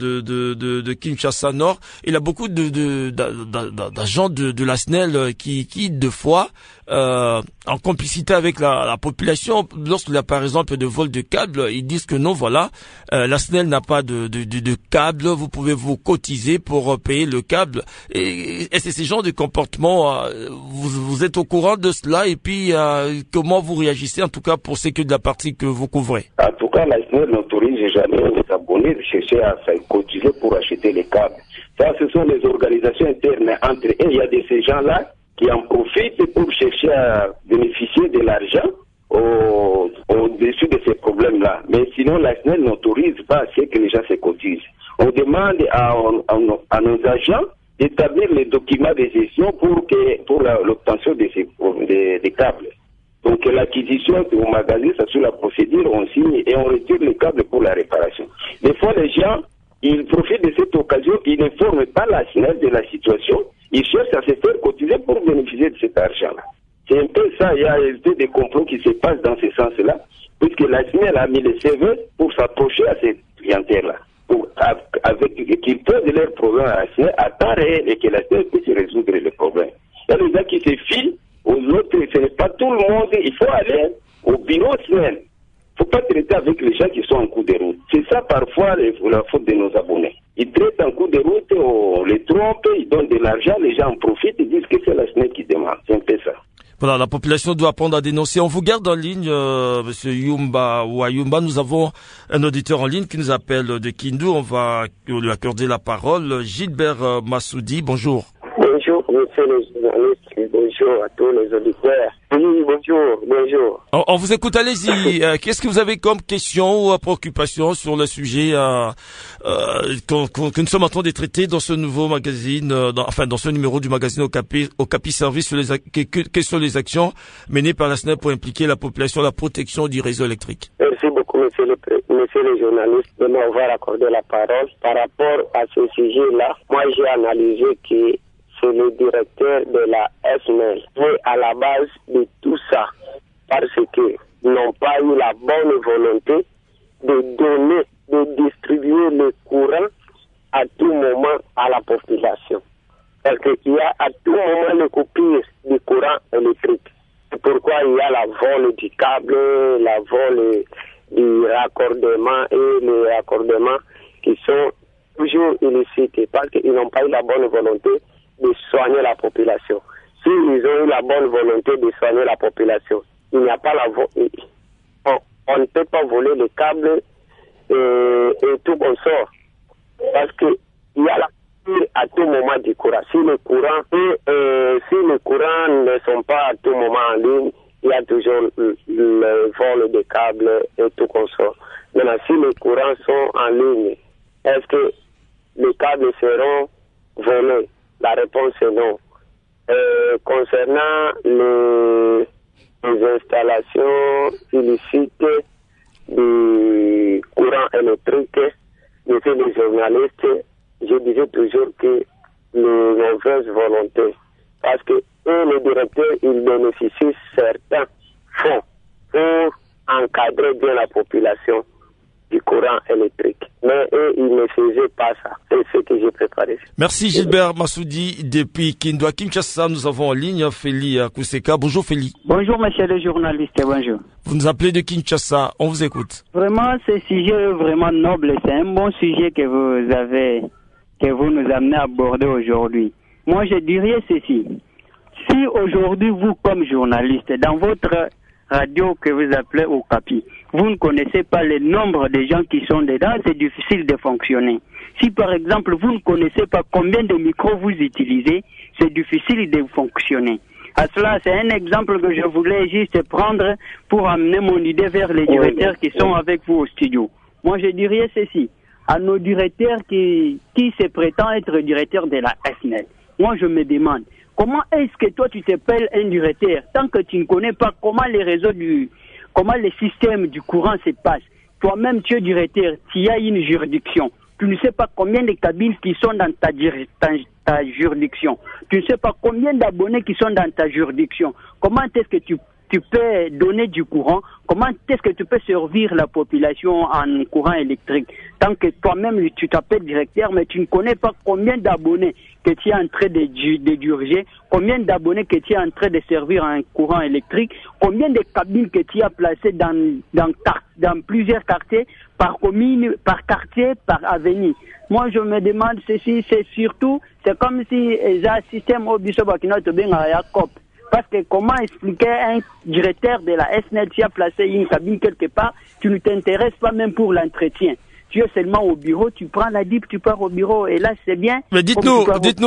de Kinshasa Nord. Il y a beaucoup d'agents de la SNEL qui de fois en complicité avec la population, lorsqu'il y a par exemple de vol de câbles, ils disent que non, voilà, la SNEL n'a pas de câble, vous pouvez vous cotiser pour payer le câble. Et c'est ce genre de comportement, vous êtes au courant de cela, et puis comment vous réagissez en tout cas pour ce qui est de la partie que vous couvrez? En tout cas, la SNEL n'autorise jamais les abonnés de chercher à se cotiser pour acheter les câbles. Ça, ce sont les organisations internes entre eux. Il y a de ces gens-là qui en profitent pour chercher à bénéficier de l'argent au-dessus de ces problèmes-là. Mais sinon, la SNEL n'autorise pas à ce que les gens se cotisent. On demande à nos agents d'établir les documents de gestion pour l'obtention des câbles. Donc l'acquisition au magasin, ça sur la procédure, on signe et on retire les câbles pour la réparation. Des fois, les gens, ils profitent de cette occasion, ils ne forment pas la SNEL de la situation, ils cherchent à se faire cotiser pour bénéficier de cet argent-là. C'est un peu ça, il y a des complots qui se passent dans ce sens-là, puisque la SNEL a mis les CV pour s'approcher à cette clientèle-là, qu'ils posent leurs problèmes à la SNEL à temps réel et que la SNEL puisse résoudre les problèmes. Il y a des gens qui se filent aux autres, ce n'est pas tout le monde, il faut aller au bureau SNEL. Il ne faut pas traiter avec les gens qui sont en cours de route. C'est ça parfois la faute de nos abonnés. Ils traitent en cours de route, on les trompe, ils donnent de l'argent, les gens en profitent, ils disent que c'est la SNEL qui demande. C'est un peu ça. Voilà, la population doit apprendre à dénoncer. On vous garde en ligne, Monsieur Yumba Wayumba. Nous avons un auditeur en ligne qui nous appelle de Kindu. On va lui accorder la parole. Gilbert Massoudi, bonjour. Bonjour, monsieur le journaliste. Bonjour à tous les auditeurs. Oui, bonjour. On vous écoute, allez-y. Qu'est-ce que vous avez comme question ou préoccupation sur le sujet que nous sommes en train de traiter dans ce nouveau magazine, dans ce numéro du magazine Okapi Service sur quelles sont les actions menées par la SNEL pour impliquer la population à la protection du réseau électrique? Merci beaucoup, monsieur le journaliste, de m'avoir accordé la parole. Par rapport à ce sujet-là, moi j'ai analysé que c'est le directeur de la SNEL qui est à la base de tout ça, parce qu'ils n'ont pas eu la bonne volonté de distribuer le courant à tout moment à la population. Parce qu'il y a à tout moment les coupures du courant électrique. C'est pourquoi il y a la vol du câble, la vol du raccordement et les raccordements qui sont toujours illicites parce qu'ils n'ont pas eu la bonne volonté de soigner la population. S'ils ont eu la bonne volonté de soigner la population, il n'y a pas on ne peut pas voler les câbles et tout consort. Parce qu'il y a la coupure à tout moment du courant. Si les courants ne sont pas à tout moment en ligne, il y a toujours le vol de câbles et tout consort. Maintenant, si les courants sont en ligne, est-ce que les câbles seront volés? La réponse est non. Concernant les installations illicites du courant électrique, monsieur les journalistes, je disais toujours que les mauvaises volontés, parce que eux, les directeurs, ils bénéficient certains fonds pour encadrer bien la population du courant électrique. Mais eux, ils ne faisaient pas ça. C'est ce que j'ai préparé. Merci Gilbert Massoudi. Depuis Kinshasa, nous avons en ligne Feli Kuseka. Bonjour Feli. Bonjour monsieur le journaliste, bonjour. Vous nous appelez de Kinshasa, on vous écoute. Vraiment, ce sujet est vraiment noble. C'est un bon sujet que vous nous amenez à aborder aujourd'hui. Moi, je dirais ceci. Si aujourd'hui, vous, comme journaliste, dans votre radio que vous appelez Okapi, vous ne connaissez pas le nombre de gens qui sont dedans, c'est difficile de fonctionner. Si par exemple, vous ne connaissez pas combien de micros vous utilisez, c'est difficile de fonctionner. À cela, c'est un exemple que je voulais juste prendre pour amener mon idée vers les directeurs qui sont avec vous au studio. Moi, je dirais ceci. À nos directeurs qui se prétendent être directeurs de la SNEL. Moi, je me demande, comment est-ce que toi, tu t'appelles un directeur tant que tu ne connais pas comment les réseaux comment le système du courant se passe? Toi-même, tu es directeur, tu as une juridiction. Tu ne sais pas combien de cabines qui sont dans ta juridiction. Tu ne sais pas combien d'abonnés qui sont dans ta juridiction. Comment est-ce que tu peux donner du courant? Comment est-ce que tu peux servir la population en courant électrique? Tant que toi-même, tu t'appelles directeur, mais tu ne connais pas combien d'abonnés que tu es en train de diriger, combien d'abonnés que tu es en train de servir en courant électrique, combien de cabines que tu as placées dans plusieurs quartiers, par commune, par quartier, par avenue. Moi, je me demande ceci, c'est comme si il y a un système au Bissau qui n'a pas COP. Parce que comment expliquer un directeur de la SNEL qui a placé une cabine quelque part, tu ne t'intéresses pas même pour l'entretien. Tu es seulement au bureau, tu prends la DIP, tu pars au bureau, et là c'est bien. Mais dites-nous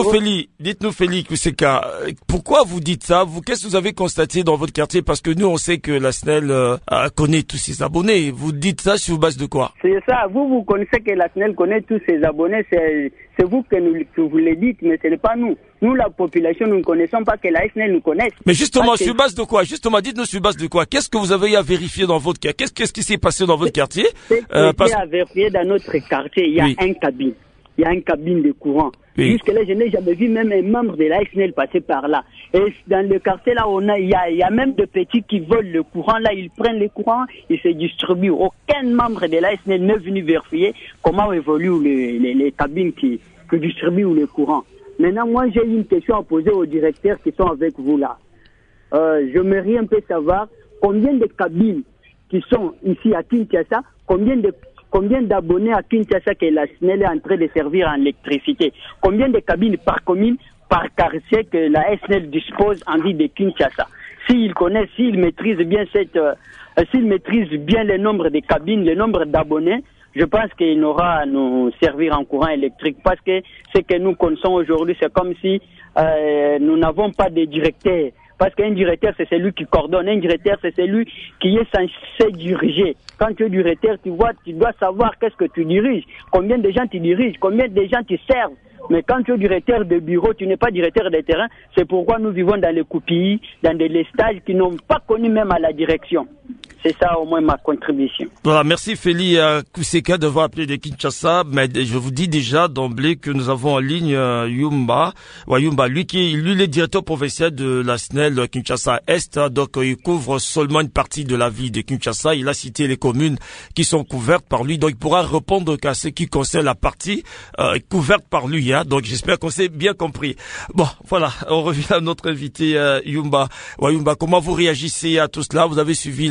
Feli Kuseka, pourquoi vous dites ça? Qu'est-ce que vous avez constaté dans votre quartier? Parce que nous, on sait que la SNEL connaît tous ses abonnés. Vous dites ça sur base de quoi? C'est ça. Vous connaissez que la SNEL connaît tous ses abonnés. C'est vous que vous le dites, mais ce n'est pas nous. Nous, la population, nous ne connaissons pas que la SNEL nous connaisse. Mais justement, sur base de quoi? Justement, dites-nous sur base de quoi? Qu'est-ce que vous avez eu à vérifier dans votre quartier? Qu'est-ce qui s'est passé dans votre quartier? À vérifier dans notre quartier, il y a une cabine. Il y a une cabine de courant. Oui. Jusque-là, je n'ai jamais vu même un membre de la SNEL passer par là. Et dans le quartier, là, il y a même des petits qui volent le courant. Là, ils prennent le courant, ils se distribuent. Aucun membre de la SNEL n'est venu vérifier comment évoluent les cabines qui distribuent le courant. Maintenant, moi, j'ai une question à poser aux directeurs qui sont avec vous là. J'aimerais un peu savoir combien de cabines qui sont ici à Kinshasa, combien d'abonnés à Kinshasa que la SNEL est en train de servir en électricité, combien de cabines par commune, par quartier que la SNEL dispose en ville de Kinshasa. S'ils connaissent, s'ils maîtrisent bien le nombre de cabines, le nombre d'abonnés, je pense qu'il n'aura à nous servir en courant électrique, parce que ce que nous connaissons aujourd'hui, c'est comme si nous n'avons pas de directeur. Parce qu'un directeur, c'est celui qui coordonne. Un directeur, c'est celui qui est censé diriger. Quand tu es directeur, tu dois savoir qu'est-ce que tu diriges, combien de gens tu diriges, combien de gens tu serves. Mais quand tu es directeur de bureau, tu n'es pas directeur de terrain. C'est pourquoi nous vivons dans les coupilles, dans des stages qui n'ont pas connu même à la direction. C'est ça au moins ma contribution. Voilà, merci Feli Kuseka d'avoir appelé de Kinshasa. Mais je vous dis déjà d'emblée que nous avons en ligne Yumba, lui est directeur provincial de la SNEL Kinshasa Est. Donc il couvre seulement une partie de la ville de Kinshasa. Il a cité les communes qui sont couvertes par lui. Donc il pourra répondre qu'à ce qui concerne la partie couverte par lui. Donc j'espère qu'on s'est bien compris. Bon, voilà, on revient à notre invité Yumba. Yumba, comment vous réagissez à tout cela? Vous avez suivi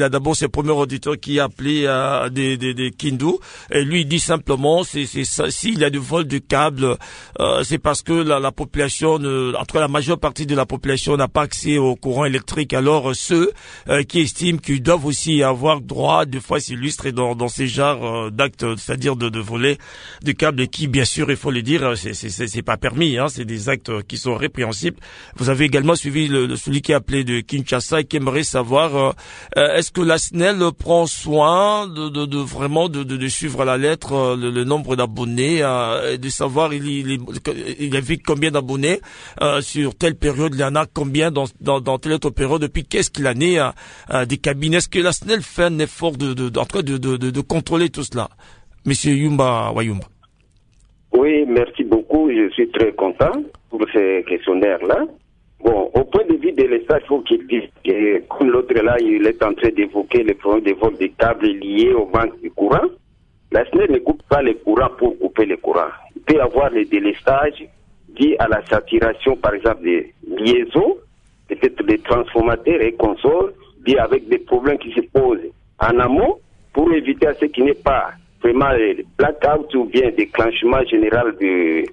là, d'abord, c'est le premier auditeur qui a appelé des Kindu. Et lui, il dit simplement, s'il y a du vol de câbles, c'est parce que la population, en tout cas la majeure partie de la population n'a pas accès au courant électrique. Alors ceux qui estiment qu'ils doivent aussi avoir droit, des fois s'illustrer dans ces genres d'actes, c'est-à-dire de voler de câbles, et qui, bien sûr, il faut le dire, c'est pas permis, hein, c'est des actes qui sont répréhensibles. Vous avez également suivi celui qui a appelé de Kinshasa et qui aimerait savoir est-ce que la SNEL prend soin de vraiment de suivre à la lettre le nombre d'abonnés, de savoir il invite combien d'abonnés sur telle période, il y en a combien dans telle autre période, depuis qu'est-ce qu'il en est des cabines. Est-ce que la SNEL fait un effort en tout cas de contrôler tout cela? Monsieur Yumba Wayumba. Oui, merci beaucoup. Je suis très content pour ces questionnaires-là. Bon, au point de vue de l'État, il faut qu'il dise que, comme l'autre là, il est en train d'évoquer les problèmes de vol de câbles liés au manque de courant. La SNEL ne coupe pas les courants pour couper les courants. Il peut y avoir les délestages dits à la saturation, par exemple, des liaisons, peut-être des transformateurs et consorts, dits avec des problèmes qui se posent en amont, pour éviter à ce qui n'est pas vraiment blackout ou bien déclenchement général de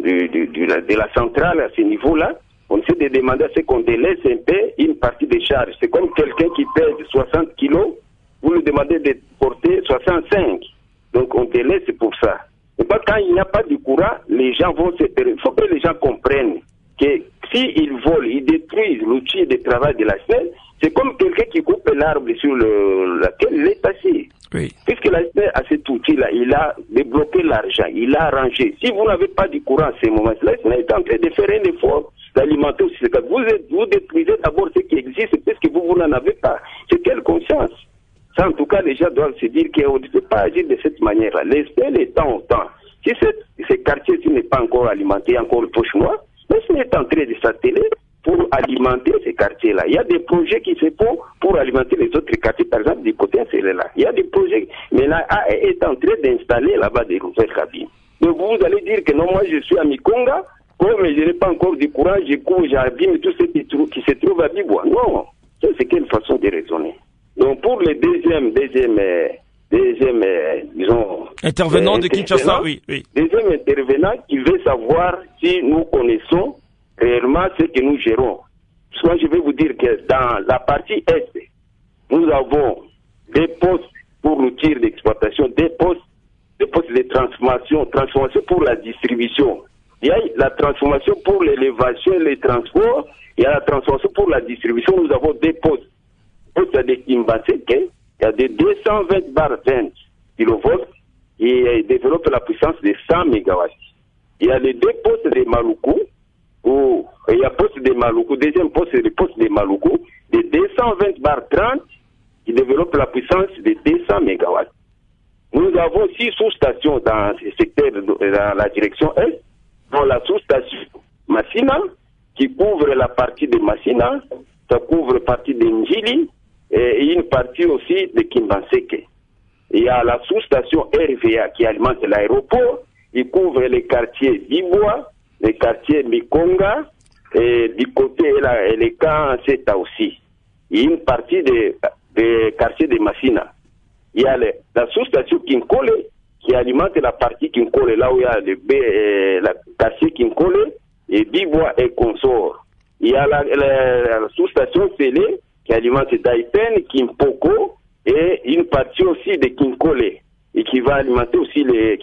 la centrale à ce niveau-là. On essaie de demander à ce qu'on délaisse un peu une partie des charges. C'est comme quelqu'un qui pèse 60 kilos, vous lui demandez de porter 65. Donc on délaisse pour ça. Et pas quand il n'y a pas de courant, les gens vont se perdre. Il faut que les gens comprennent que s'ils volent, ils détruisent l'outil de travail de la SNEL, c'est comme quelqu'un qui coupe l'arbre sur laquelle il est assis. Oui. Puisque la SNEL a cet outil-là, il a débloqué l'argent, il a arrangé. Si vous n'avez pas de courant à ce moment-là, la SNEL est en train de faire un effort d'alimenter aussi. Vous détruisez d'abord ce qui existe, puisque vous n'en avez pas. C'est quelle conscience? Ça, en tout cas, les gens doivent se dire qu'on ne peut pas agir de cette manière-là. Laissez le temps au temps. Si ce quartier-ci n'est pas encore alimenté, encore poche-moi, la SNEL est en train de s'atteler pour alimenter ces quartiers-là. Il y a des projets qui se font pour alimenter les autres quartiers, par exemple, du côté là. Il y a des projets, mais la AE est en train d'installer là-bas des nouvelles cabines. Donc vous allez dire que non, moi je suis à Mikonga, comme je n'ai pas encore du courant, je cours, j'abîme tout ce qui se trouve à Bibois. Non, c'est quelle façon de raisonner. Donc pour le deuxième, disons... Intervenant de Kinshasa, oui. Deuxième intervenant qui veut savoir si nous connaissons réellement ce que nous gérons. Soit je vais vous dire que dans la partie Est, nous avons des postes pour le tir d'exploitation, des postes de transformation pour la distribution. Il y a la transformation pour l'élévation et les transports, il y a la transformation pour la distribution, nous avons des postes. Poste de Kimbaseke, il y a des 220 bar 20 kV et développe la puissance de 100 MW. Il y a les deux postes de Maluku, où il y a poste de Maluku, deuxième poste, c'est le poste de Maluku, de 220 bar 30 qui développe la puissance de 200 MW. Nous avons 6 sous-stations dans ce secteur, dans la direction Est, dont la sous-station Massina, qui couvre la partie de Massina, ça couvre la partie de Njili, et une partie aussi de Kimbaseke. Il y a la sous-station RVA qui alimente l'aéroport, il couvre les quartiers d'Ibois, les quartiers Mikonga, et du côté, et les camps Seta aussi. Il y a une partie des quartiers de Massina. Il y a la sous-station Kinkole qui alimente la partie Kinkole, là où il y a le quartier Kinkole, et Bibois et Consort. Il y a la sous-station Sélé qui alimente Daïten, Kimpoko, et une partie aussi de Kinkole, et qui va alimenter aussi les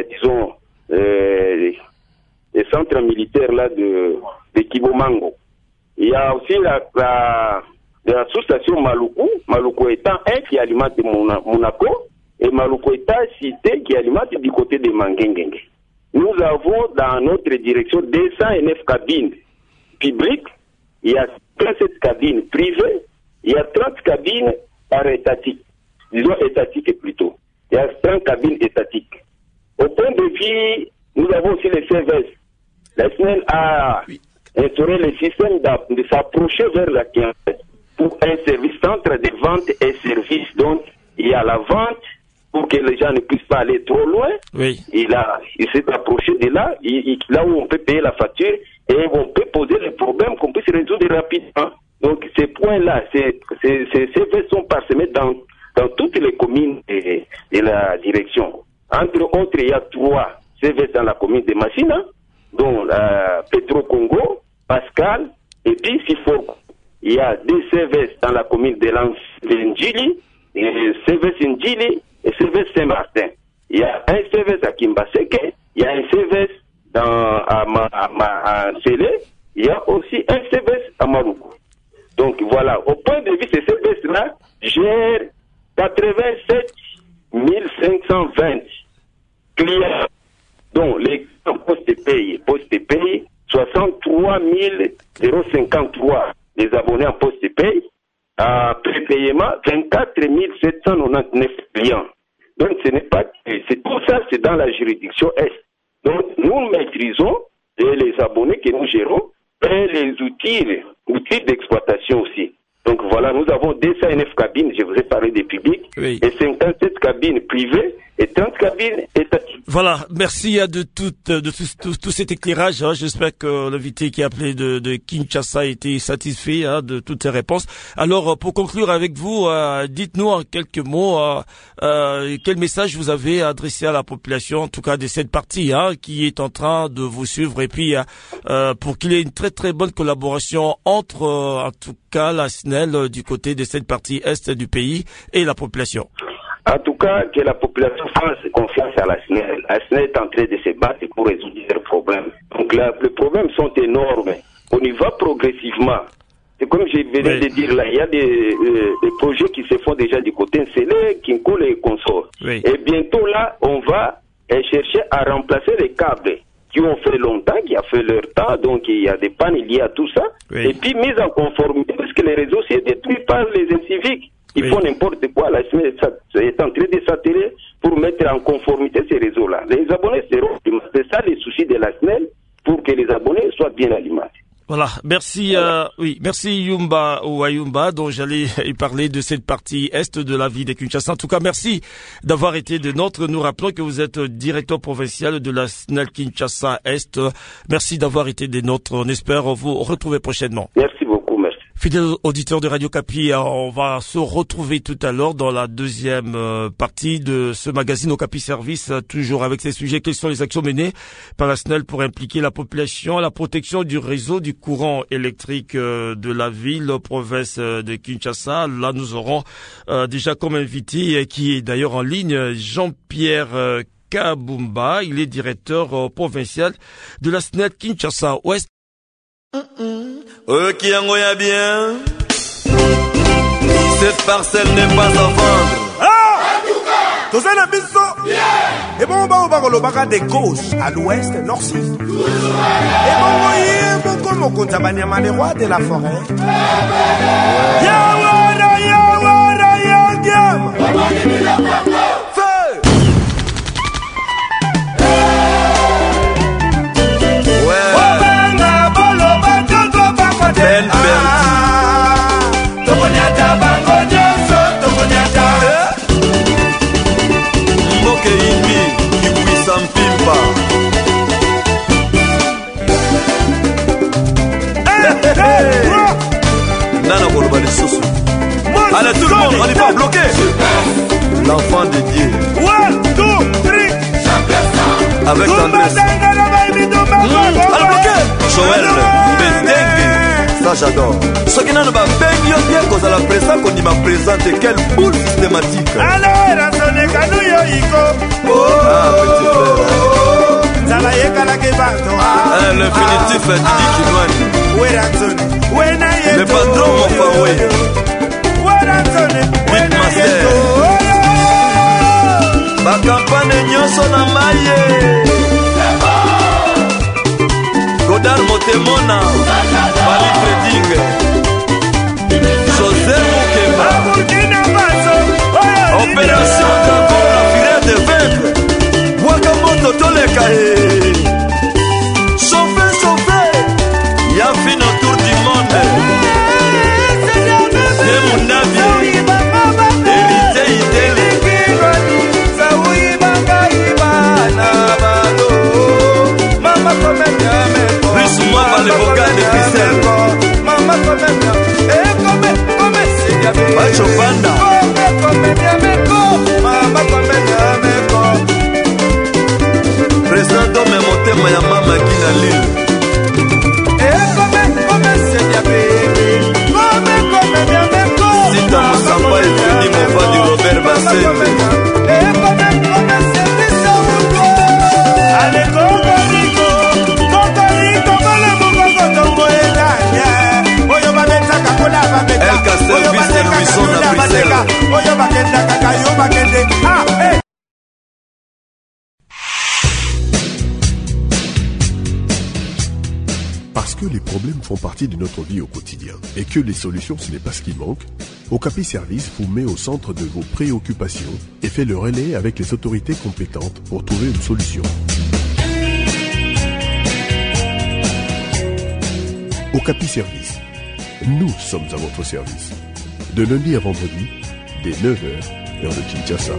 centres militaires là de Kibomango. Il y a aussi la sous-station Maluku étant un qui alimente Monaco, et Maluku étant cité qui alimente du côté de Mangengenge. Nous avons dans notre direction 209 cabines publiques, il y a 37 cabines privées, il y a 30 cabines par étatique, disons étatiques plutôt. Il y a 30 cabines étatiques. Au point de vue, nous avons aussi les CVS. La SNEL a instauré le système de s'approcher vers la clientèle pour un service centre de vente et services. Donc, il y a la vente pour que les gens ne puissent pas aller trop loin. Oui. Il s'est approché de là où on peut payer la facture et on peut poser les problèmes qu'on puisse résoudre rapidement. Donc ces points-là, ces CVS sont parsemés dans toutes les communes de la direction. Entre autres, il y a 3 CVS dans la commune de Massina, dont Petro Congo, Pascal, et puis Sifoko. Il y a 2 CVS dans la commune de Ndjili, CVS Ndjili et CVS Saint-Martin. Il y a un CVS à Kimbaseke, il y a un CVS à Sélé, il y a aussi un CVS à Maroukou. Donc voilà, au point de vue, ces CVS-là gèrent 87 520 clients, dont les post-payés, 63 053 les abonnés en post-paye, à prépayement 24 799 clients. Donc ce n'est pas, c'est tout ça, c'est dans la juridiction Est. Donc nous maîtrisons les abonnés que nous gérons et les outils d'exploitation aussi. Donc voilà, nous avons 209 cabines, je vous ai parlé des publics, oui, et 57 cabines privées et 30 cabines étatiques. Voilà, merci de tout cet éclairage. Hein. J'espère que l'invité qui a appelé de Kinshasa a été satisfait de toutes ces réponses. Alors, pour conclure avec vous, dites-nous en quelques mots quel message vous avez adressé à la population, en tout cas de cette partie qui est en train de vous suivre, et puis pour qu'il y ait une très très bonne collaboration entre, en tout cas, la SNEL du côté de cette partie est du pays et la population. En tout cas, que la population fasse confiance à la SNEL. La SNEL est en train de se battre pour résoudre leurs problèmes. Donc les problèmes sont énormes. On y va progressivement. C'est comme je venais de dire là, il y a des projets qui se font déjà du côté Nsélé, Kinko et consorts. Oui. Et bientôt là, on va chercher à remplacer les câbles qui ont fait longtemps, qui a fait leur temps, donc il y a des pannes liées à tout ça. Oui. Et puis mise en conformité, parce que les réseaux sont détruits par les inciviques. Ils font n'importe quoi. La SNEL est en train de s'atteler pour mettre en conformité ces réseaux-là. Les abonnés seront, c'est ça les soucis de la SNEL, pour que les abonnés soient bien alimentés. Voilà, merci, merci Yumba ou Ayumba, dont j'allais y parler de cette partie est de la ville de Kinshasa. En tout cas, merci d'avoir été de nôtres. Nous rappelons que vous êtes directeur provincial de la SNEL Kinshasa Est. Merci d'avoir été de nôtres. On espère vous retrouver prochainement. Merci beaucoup, merci. Fidèles auditeurs de Radio Okapi, on va se retrouver tout à l'heure dans la deuxième partie de ce magazine Okapi Service, toujours avec ces sujets. Quelles sont les actions menées par la SNEL pour impliquer la population à la protection du réseau du courant électrique de la ville, province de Kinshasa. Là, nous aurons déjà comme invité, qui est d'ailleurs en ligne, Jean-Pierre Kabumba. Il est directeur provincial de la SNEL Kinshasa Ouest. Qui en bien. Cette parcelle n'est pas à vendre. Ah! Tozana biso. Et bon, on va le de gauche à l'ouest, nord-sud. Et bon, comme on compte à Banyama, les rois de la forêt. Yawara, yam. Feu! Ben Mboke Inmi, Kibuisa Mpimba. Nana Koloba les Sossou. Allez tout le monde, on y va bloquer. L'enfant de Dieu. 1, 2, 3. Avec Tendresse. Allez bloquer. Joël Bendengue. Ça j'adore. Ce qui n'a pas bien bien cause à la présence qu'on y m'a présenté. Quelle boule systématique. Alors, sonné Kanouyo Iko. Ah, petit frère. L'infinitif Didi Kinouani. Le patron Mofaoué. Big Master. Bakampane Nyonso na maye. Godard Motemona, Bali Trading, José Moukemba, Opération Dragon, la fureur de vaincre, Wakamoto Tolekae, Chauffé, Yafin autour du monde, Nemunavi, Hérité Idele, Saoui Bangaïba, Nabado, Mama Komenya. Moi, va le vocal de Christelle. motema ya mama kina lile Sita Mosamba et Fini Mova du Robert Bassende Elka Service de Louison à Bruxelles. Parce que les problèmes font partie de notre vie au quotidien et que les solutions ce n'est pas ce qui manque, Okapi Service vous met au centre de vos préoccupations et fait le relais avec les autorités compétentes pour trouver une solution. Okapi Service. Nous sommes à votre service. De lundi à vendredi, dès 9h, heure de Kinshasa.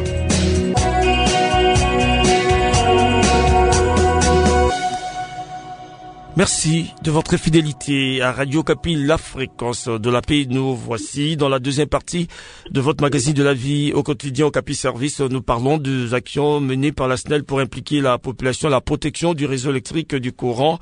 Merci de votre fidélité à Radio Okapi, la fréquence de la paix. Nous voici dans la deuxième partie de votre magazine de la vie au quotidien Okapi Service. Nous parlons des actions menées par la SNEL pour impliquer la population à la protection du réseau électrique du courant,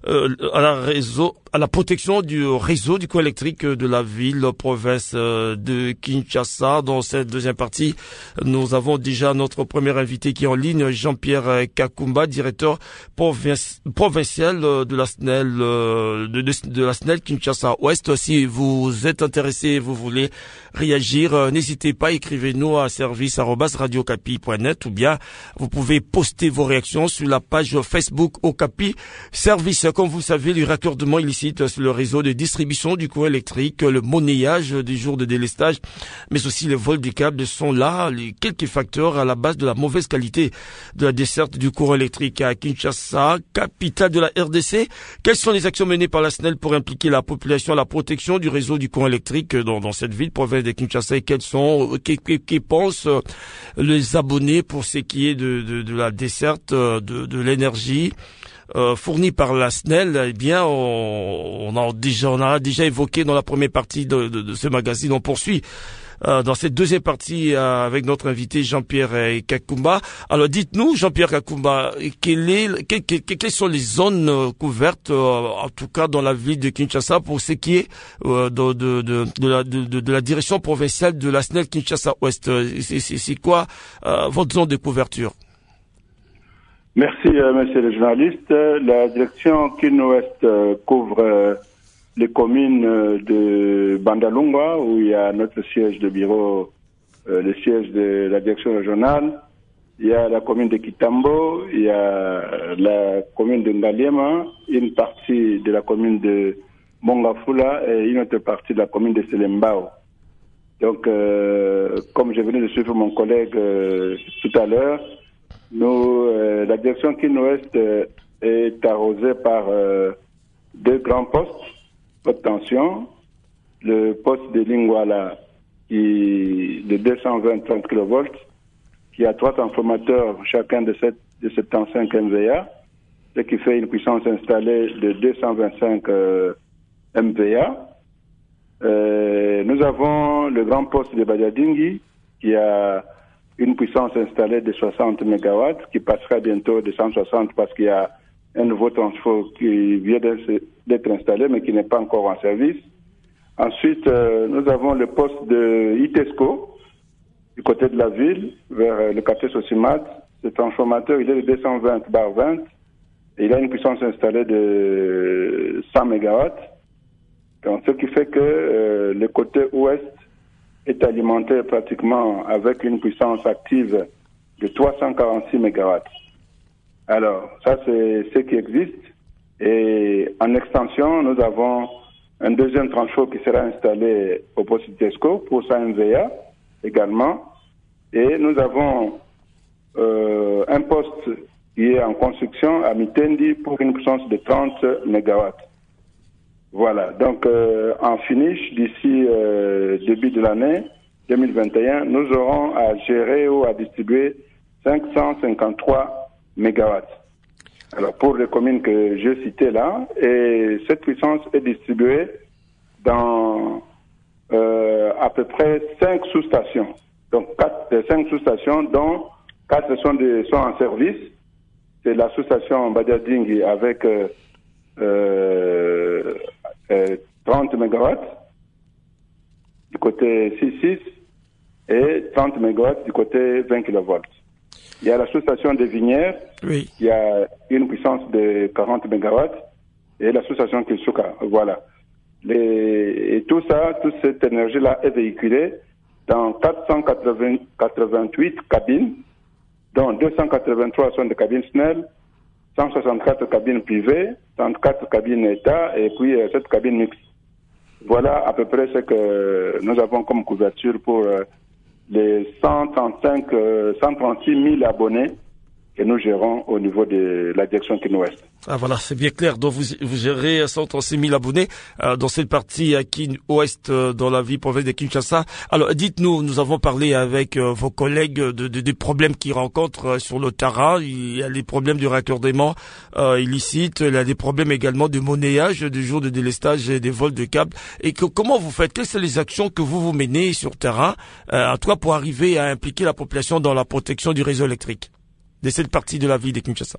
à la protection du réseau du courant électrique de la ville, province de Kinshasa. Dans cette deuxième partie, nous avons déjà notre premier invité qui est en ligne, Jean-Pierre Kakumba, directeur provincial de la SNEL, de la SNEL Kinshasa Ouest. Si vous êtes intéressé, vous voulez réagir, n'hésitez pas, écrivez-nous à service@radiocapi.net ou bien vous pouvez poster vos réactions sur la page Facebook Okapi Service. Comme vous le savez, le raccordement illicite sur le réseau de distribution du courant électrique, le monnayage des jours de délestage, mais aussi les vols du câble sont là, les quelques facteurs à la base de la mauvaise qualité de la desserte du courant électrique à Kinshasa, capitale de la RDC. Quelles sont les actions menées par la SNEL pour impliquer la population à la protection du réseau du courant électrique dans cette ville, province de Kinshasa, et quels sont, qui pensent les abonnés pour ce qui est de la desserte de l'énergie fournie par la SNEL? Eh bien, on a déjà évoqué dans la première partie de ce magazine. On poursuit dans cette deuxième partie avec notre invité Jean-Pierre Kakumba. Alors dites-nous, Jean-Pierre Kakumba, quelles sont les zones couvertes, en tout cas dans la ville de Kinshasa, pour ce qui est de la direction provinciale de la SNEL Kinshasa Ouest? C'est quoi votre zone de couverture? Merci, monsieur le journaliste. La direction Kin-Ouest couvre les communes de Bandalungwa, où il y a notre siège de bureau, le siège de la direction régionale. Il y a la commune de Kitambo, il y a la commune de Ngaliema, une partie de la commune de Mongafula et une autre partie de la commune de Selembao. Donc, comme je venais de suivre mon collègue tout à l'heure, la direction Kin-Ouest est arrosée par deux grands postes haute tension, le poste de Lingwala de 220-30 kV, qui a 3 transformateurs, chacun de 75 MVA, ce qui fait une puissance installée de 225 MVA. Nous avons le grand poste de Badiadingi, qui a une puissance installée de 60 MW, qui passera bientôt de 160 parce qu'il y a un nouveau transfo qui vient d'être installé, mais qui n'est pas encore en service. Ensuite, nous avons le poste de ITESCO, du côté de la ville, vers le quartier Sosimat. Ce transformateur, il est de 220/20, et il a une puissance installée de 100 MW. Donc, ce qui fait que le côté ouest est alimenté pratiquement avec une puissance active de 346 MW. Alors, ça c'est ce qui existe. Et en extension, nous avons un deuxième transfo qui sera installé au poste ITESCO pour 100 MVA également. Et nous avons un poste qui est en construction à Mitendi pour une puissance de 30 MW. Voilà, donc en finish, d'ici début de l'année 2021, nous aurons à gérer ou à distribuer 553 MW. Alors pour les communes que je citais là, et cette puissance est distribuée dans à peu près 5 sous-stations. Donc 5 sous-stations dont 4 sont en service, c'est l'association Badiadingi avec 30 MW du côté 6.6 et 30 MW du côté 20 kV. Il y a l'association des Vinières, qui a une puissance de 40 MW, et l'association Kilsuka. Voilà. Et tout ça, toute cette énergie-là est véhiculée dans 488 cabines, dont 283 sont des cabines SNEL, 164 cabines privées, 34 cabines État, et puis 7 cabines mixtes. Voilà à peu près ce que nous avons comme couverture pour les 136 000 abonnés que nous gérons au niveau de la direction Kin-Ouest. Ah voilà, c'est bien clair. Donc vous gérez 136 000 abonnés dans cette partie à Kin-Ouest dans la ville province de Kinshasa. Alors dites-nous, nous avons parlé avec vos collègues des problèmes qu'ils rencontrent sur le terrain. Il y a les problèmes du raccordement illicite, il y a des problèmes également de monnayage, du jour de délestage et des vols de câbles. Et comment vous faites? Quelles sont les actions que vous menez sur terrain, en tout cas pour arriver à impliquer la population dans la protection du réseau électrique de cette partie de la ville de Kinshasa?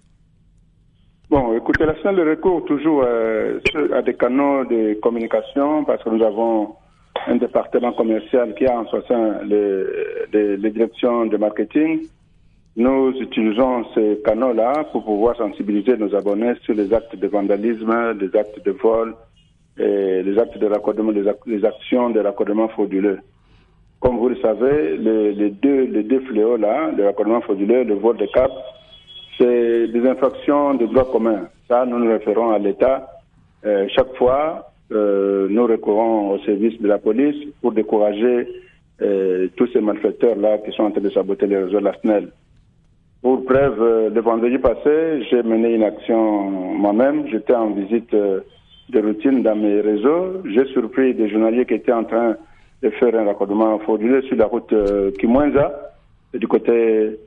Bon, écoutez, la SNEL recourt toujours à des canaux de communication parce que nous avons un département commercial qui a en son sein les directions de marketing. Nous utilisons ces canaux-là pour pouvoir sensibiliser nos abonnés sur les actes de vandalisme, les actes de vol, et les actes de raccordement, les actions de raccordement frauduleux. Comme vous le savez, les deux fléaux-là, le raccordement frauduleux, le vol de câbles, c'est des infractions de droit commun. Ça, nous nous référons à l'État. Chaque fois, nous recourons au service de la police pour décourager tous ces malfaiteurs-là qui sont en train de saboter les réseaux de la SNEL. Pour preuve, le vendredi passé, j'ai mené une action moi-même. J'étais en visite de routine dans mes réseaux. J'ai surpris des journaliers qui étaient en train de faire un raccordement frauduleux sur la route Kimwenza, du côté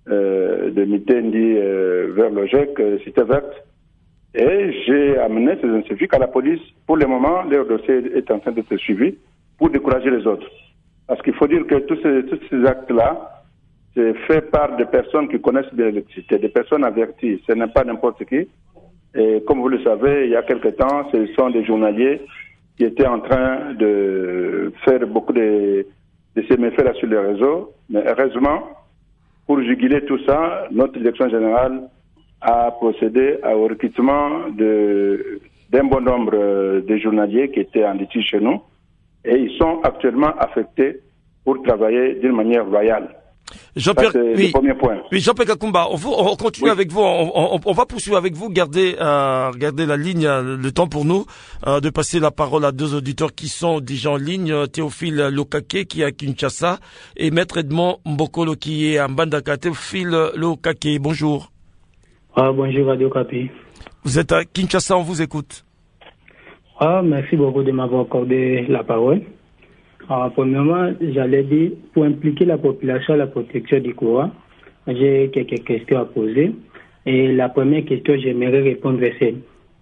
de Mitendi vers Logec, Cité Verte. Et j'ai amené ces scientifiques à la police. Pour le moment, leur dossier est en train d'être suivi pour décourager les autres. Parce qu'il faut dire que tous ces actes-là, c'est fait par des personnes qui connaissent bien l'électricité, des personnes averties. Ce n'est pas n'importe qui. Et comme vous le savez, il y a quelque temps, ce sont des journaliers qui étaient en train de faire beaucoup de ces méfaits là sur les réseaux. Mais heureusement, pour juguler tout ça, notre direction générale a procédé au recrutement d'un bon nombre de journaliers qui étaient en litige chez nous. Et ils sont actuellement affectés pour travailler d'une manière loyale. Jean-Pierre, le premier point. Oui, Jean-Pierre Kakumba, on continue avec vous, on va poursuivre avec vous, gardez la ligne, le temps pour nous, de passer la parole à deux auditeurs qui sont déjà en ligne, Théophile Lokake qui est à Kinshasa et Maître Edmond Mbokolo qui est à Mbandaka. Théophile Lokake, bonjour. Bonjour Radio Kapi. Vous êtes à Kinshasa, on vous écoute. Merci beaucoup de m'avoir accordé la parole. Premièrement, j'allais dire, pour impliquer la population à la protection du courant, j'ai quelques questions à poser. Et la première question, j'aimerais répondre à celle.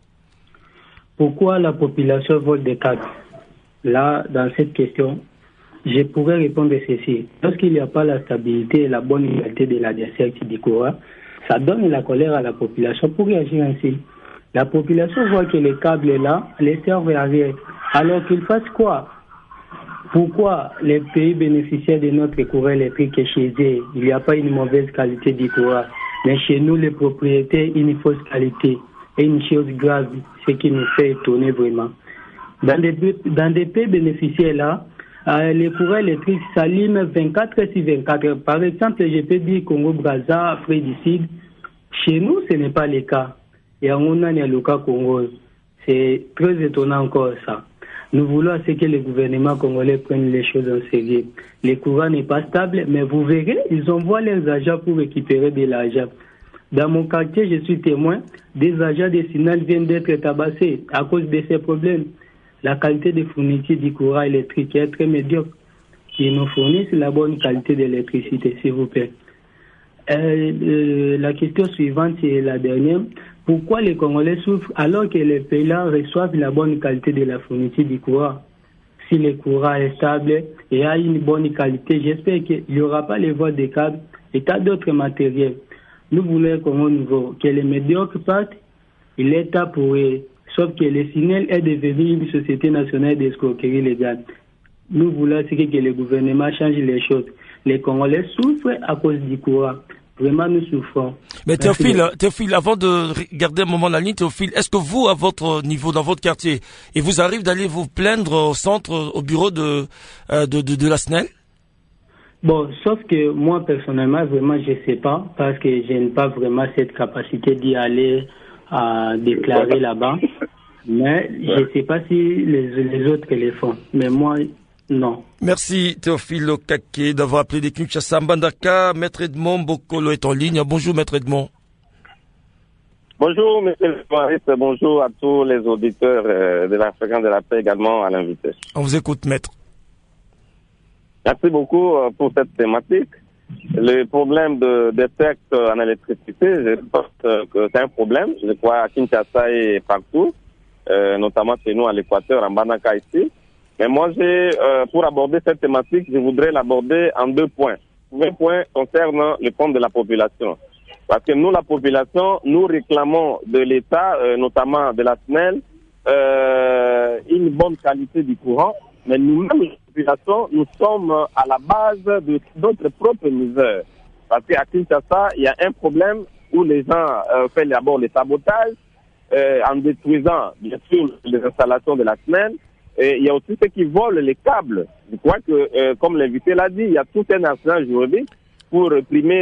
Pourquoi la population vole des câbles? Là, dans cette question, je pourrais répondre à ceci. Lorsqu'il n'y a pas la stabilité et la bonne qualité de la desserte du courant, ça donne la colère à la population pour réagir ainsi. La population voit que les câbles là les servent à rien. Alors qu'ils fassent quoi? Pourquoi les pays bénéficiaires de notre courant électrique et chez eux, il n'y a pas une mauvaise qualité du courant, mais chez nous, les propriétaires, une fausse qualité. Et une chose grave, ce qui nous fait étonner vraiment. Dans des pays bénéficiaires là, les courants électriques s'allument 24 heures sur 24 heures. Par exemple, je peux dire Congo-Brazza, Afrique du Sud. Chez nous, ce n'est pas le cas. Et on a le cas Congo. C'est très étonnant encore ça. Nous voulons à ce que le gouvernement congolais prenne les choses en sérieux. Le courant n'est pas stable, mais vous verrez, ils envoient leurs agents pour récupérer de l'argent. Dans mon quartier, je suis témoin, des agents de Sinal viennent d'être tabassés à cause de ces problèmes. La qualité de fourniture du courant électrique est très médiocre. Ils nous fournissent la bonne qualité d'électricité, s'il vous plaît. La question suivante, c'est la dernière. Pourquoi les Congolais souffrent alors que les pays-là reçoivent la bonne qualité de la fourniture du courant? Si le courant est stable et a une bonne qualité, j'espère qu'il n'y aura pas les vols de câbles et tas d'autres matériels. Nous voulons Congo nouveau, que les médiocres partent et l'État pourrait. Sauf que le SNEL est devenu une société nationale d'escroquerie légale. Nous voulons que le gouvernement change les choses. Les Congolais souffrent à cause du courant. Vraiment, nous souffrons. Mais Théophile, avant de garder un moment la ligne, Théophile, est-ce que vous, à votre niveau, dans votre quartier, il vous arrive d'aller vous plaindre au centre, au bureau de la SNEL? Bon, sauf que moi, personnellement, vraiment, je sais pas, parce que je n'ai pas vraiment cette capacité d'y aller à déclarer là-bas. Mais je sais pas si les autres le font. Mais moi, non. Merci Théophile Okake d'avoir appelé des Kinshasa. Mbandaka, Maître Edmond Bokolo est en ligne. Bonjour Maître Edmond. Bonjour Monsieur le journaliste, bonjour à tous les auditeurs de la fréquence de la paix, également à l'invité. On vous écoute Maître. Merci beaucoup pour cette thématique. Le problème des textes en électricité, je pense que c'est un problème. Je crois à Kinshasa et partout, notamment chez nous à l'Équateur, en Mbandaka ici. Mais moi, pour aborder cette thématique, je voudrais l'aborder en 2 points. Le premier point concerne le compte de la population. Parce que nous, la population, nous réclamons de l'État, notamment de la SNEL, une bonne qualité du courant. Mais nous-mêmes, la population, nous sommes à la base de notre propre misère. Parce qu'à Kinshasa, il y a un problème où les gens font d'abord les sabotages, en détruisant, bien sûr, les installations de la SNEL. Et il y a aussi ceux qui volent les câbles. Je crois que, comme l'invité l'a dit, il y a tout un arsenal juridique pour réprimer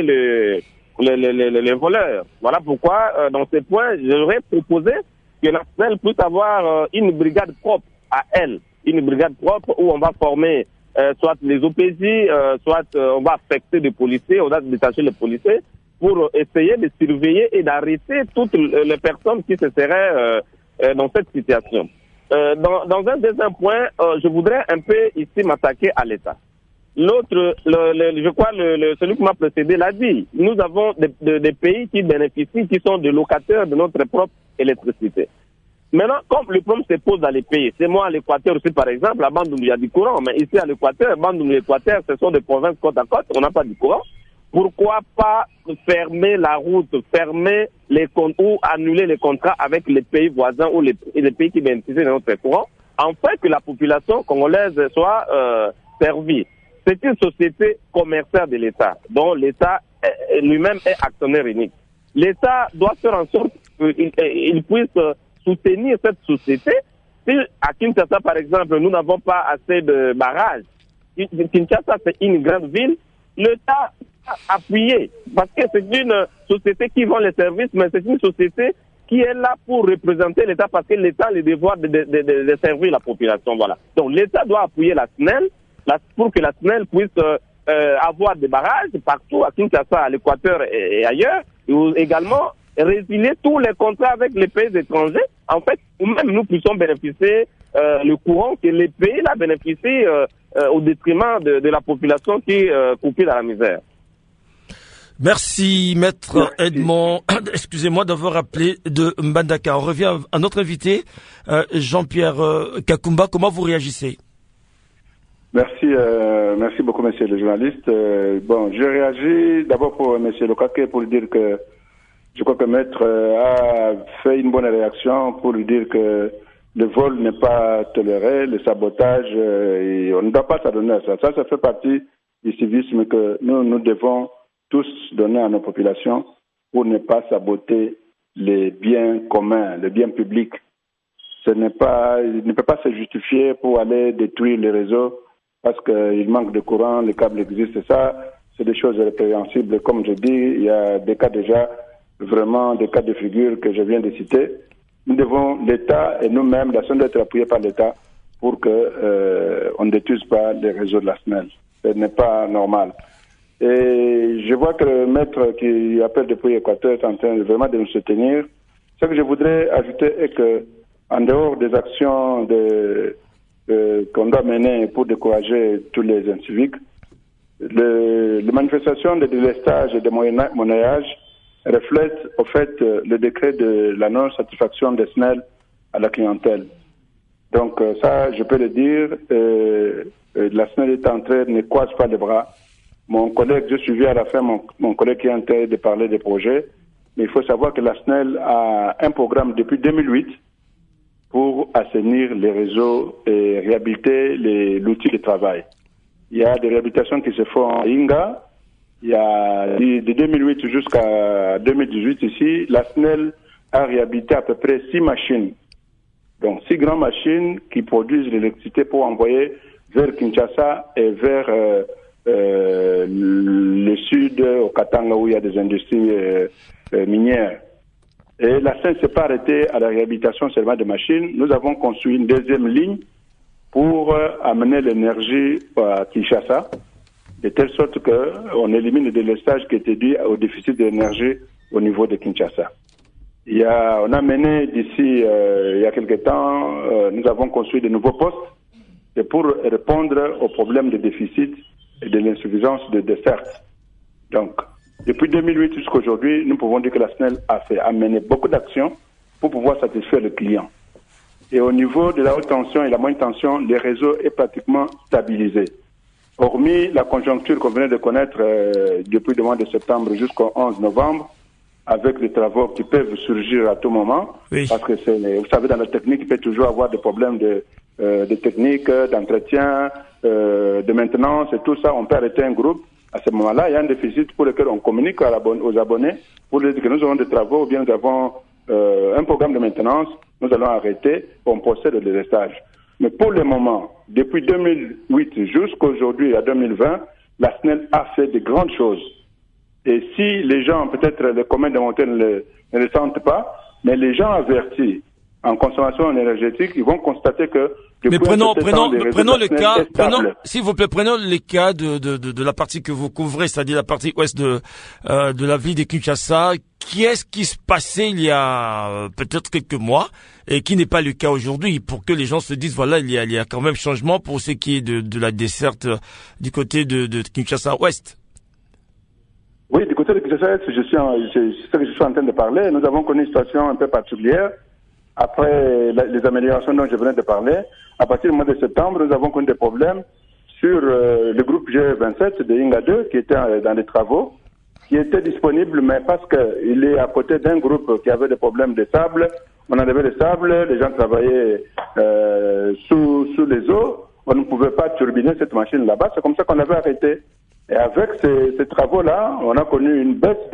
les voleurs. Voilà pourquoi, dans ces points, j'aurais proposé que la SNEL puisse avoir une brigade propre à elle. Une brigade propre où on va former soit les OPJ, soit on va affecter des policiers, on va détacher les policiers pour essayer de surveiller et d'arrêter toutes les personnes qui se seraient dans cette situation. Dans un deuxième point, je voudrais un peu ici m'attaquer à l'État. L'autre, je crois, celui qui m'a précédé l'a dit. Nous avons des pays qui bénéficient, qui sont des locataires de notre propre électricité. Maintenant, comme le problème se pose dans les pays, c'est moi à l'Équateur aussi, par exemple, à Bandung, il y a du courant, mais ici à l'Équateur, Bandung et l'Équateur, ce sont des provinces côte à côte, on n'a pas du courant. Pourquoi pas fermer la route, fermer les comptes ou annuler les contrats avec les pays voisins ou les pays qui bénéficient de notre courant, afin que la population congolaise soit servie. C'est une société commerciale de l'État, dont l'État lui-même est actionnaire unique. L'État doit faire en sorte qu'il puisse soutenir cette société. Si à Kinshasa, par exemple, nous n'avons pas assez de barrages, Kinshasa c'est une grande ville, l'État a appuyé, parce que c'est une société qui vend les services, mais c'est une société qui est là pour représenter l'État, parce que l'État a le devoir de servir la population. Voilà. Donc l'État doit appuyer la SNEL pour que la SNEL puisse avoir des barrages partout à Kinshasa, à l'Équateur et ailleurs, et également résilier tous les contrats avec les pays étrangers, en fait, ou même nous puissions bénéficier le courant que les pays là bénéficient au détriment de la population qui est coupée dans la misère. Merci, Maître Edmond. Excusez-moi d'avoir appelé de Mbandaka. On revient à notre invité, Jean-Pierre Kakumba. Comment vous réagissez? Merci beaucoup, monsieur le journaliste. Je réagis d'abord pour monsieur Lokake pour lui dire que je crois que Maître a fait une bonne réaction pour lui dire que le vol n'est pas toléré, le sabotage, et on ne doit pas s'adonner à ça. Ça fait partie du civisme que nous devons tous donner à nos populations pour ne pas saboter les biens communs, les biens publics. Il ne peut pas se justifier pour aller détruire les réseaux parce qu'il manque de courant, les câbles existent. Ça, c'est des choses répréhensibles. Comme je dis, il y a des cas déjà, vraiment des cas de figure que je viens de citer. Nous devons, l'État et nous-mêmes, la SNEL doit être appuyée par l'État pour que on ne détruise pas les réseaux de la SNEL. Ce n'est pas normal. Et je vois que le maître qui appelle depuis l'Équateur est en train vraiment de nous soutenir. Ce que je voudrais ajouter est que, en dehors des actions qu'on doit mener pour décourager tous les inciviques, les manifestations de délestage et de monnayage reflètent au fait le décret de la non-satisfaction des SNEL à la clientèle. Donc ça, je peux le dire, la SNEL est en train, ne croise pas les bras Mon collègue, je suivis à la fin mon collègue qui est en train de parler des projets. Mais il faut savoir que la SNEL a un programme depuis 2008 pour assainir les réseaux et réhabiliter l'outil de travail. Il y a des réhabilitations qui se font en Inga. Il y a de 2008 jusqu'à 2018 ici, la SNEL a réhabilité à peu près 6 machines. Donc 6 grandes machines qui produisent l'électricité pour envoyer vers Kinshasa et vers le sud, au Katanga, où il y a des industries minières. Et la SNEL ne s'est pas arrêtée à la réhabilitation seulement des machines. Nous avons construit une deuxième ligne pour amener l'énergie à Kinshasa, de telle sorte qu'on élimine le délestage qui était dû au déficit d'énergie au niveau de Kinshasa. On a mené d'ici, il y a quelque temps, nous avons construit de nouveaux postes, et pour répondre aux problèmes de déficit et de l'insuffisance de desserte. Donc, depuis 2008 jusqu'à aujourd'hui, nous pouvons dire que la SNEL a mené beaucoup d'actions pour pouvoir satisfaire le client. Et au niveau de la haute tension et la moyenne tension, le réseau est pratiquement stabilisé. Hormis la conjoncture qu'on venait de connaître depuis le mois de septembre jusqu'au 11 novembre, avec des travaux qui peuvent surgir à tout moment, oui. Parce que vous savez, dans la technique, il peut toujours avoir des problèmes de technique, d'entretien, de maintenance et tout ça. On peut arrêter un groupe. À ce moment-là, il y a un déficit pour lequel on communique aux abonnés pour leur dire que nous avons des travaux ou bien nous avons un programme de maintenance, nous allons arrêter, on procède au délestage. Mais pour le moment, depuis 2008 jusqu'à aujourd'hui, à 2020, la SNEL a fait de grandes choses. Et si les gens, peut-être les communs de montagne ne le sentent pas, mais les gens avertis en consommation énergétique, ils vont constater que... Mais prenons le cas, s'il vous plaît, prenons les cas de la partie que vous couvrez, c'est-à-dire la partie ouest de la ville de Kinshasa. Qu'est-ce qui se passait il y a peut-être quelques mois et qui n'est pas le cas aujourd'hui, pour que les gens se disent, voilà, il y a quand même changement pour ce qui est de la desserte du côté de Kinshasa ouest. Oui, du côté de Kinshasa, c'est ce que je suis en train de parler. Nous avons connu une situation un peu particulière. Après les améliorations dont je venais de parler, à partir du mois de septembre, nous avons connu des problèmes sur le groupe G27 de Inga 2 qui était dans les travaux, qui était disponible, mais parce qu'il est à côté d'un groupe qui avait des problèmes de sable. On enlevait le sable, les gens travaillaient sous les eaux. On ne pouvait pas turbiner cette machine là-bas. C'est comme ça qu'on avait arrêté. Et avec ces travaux-là, on a connu une baisse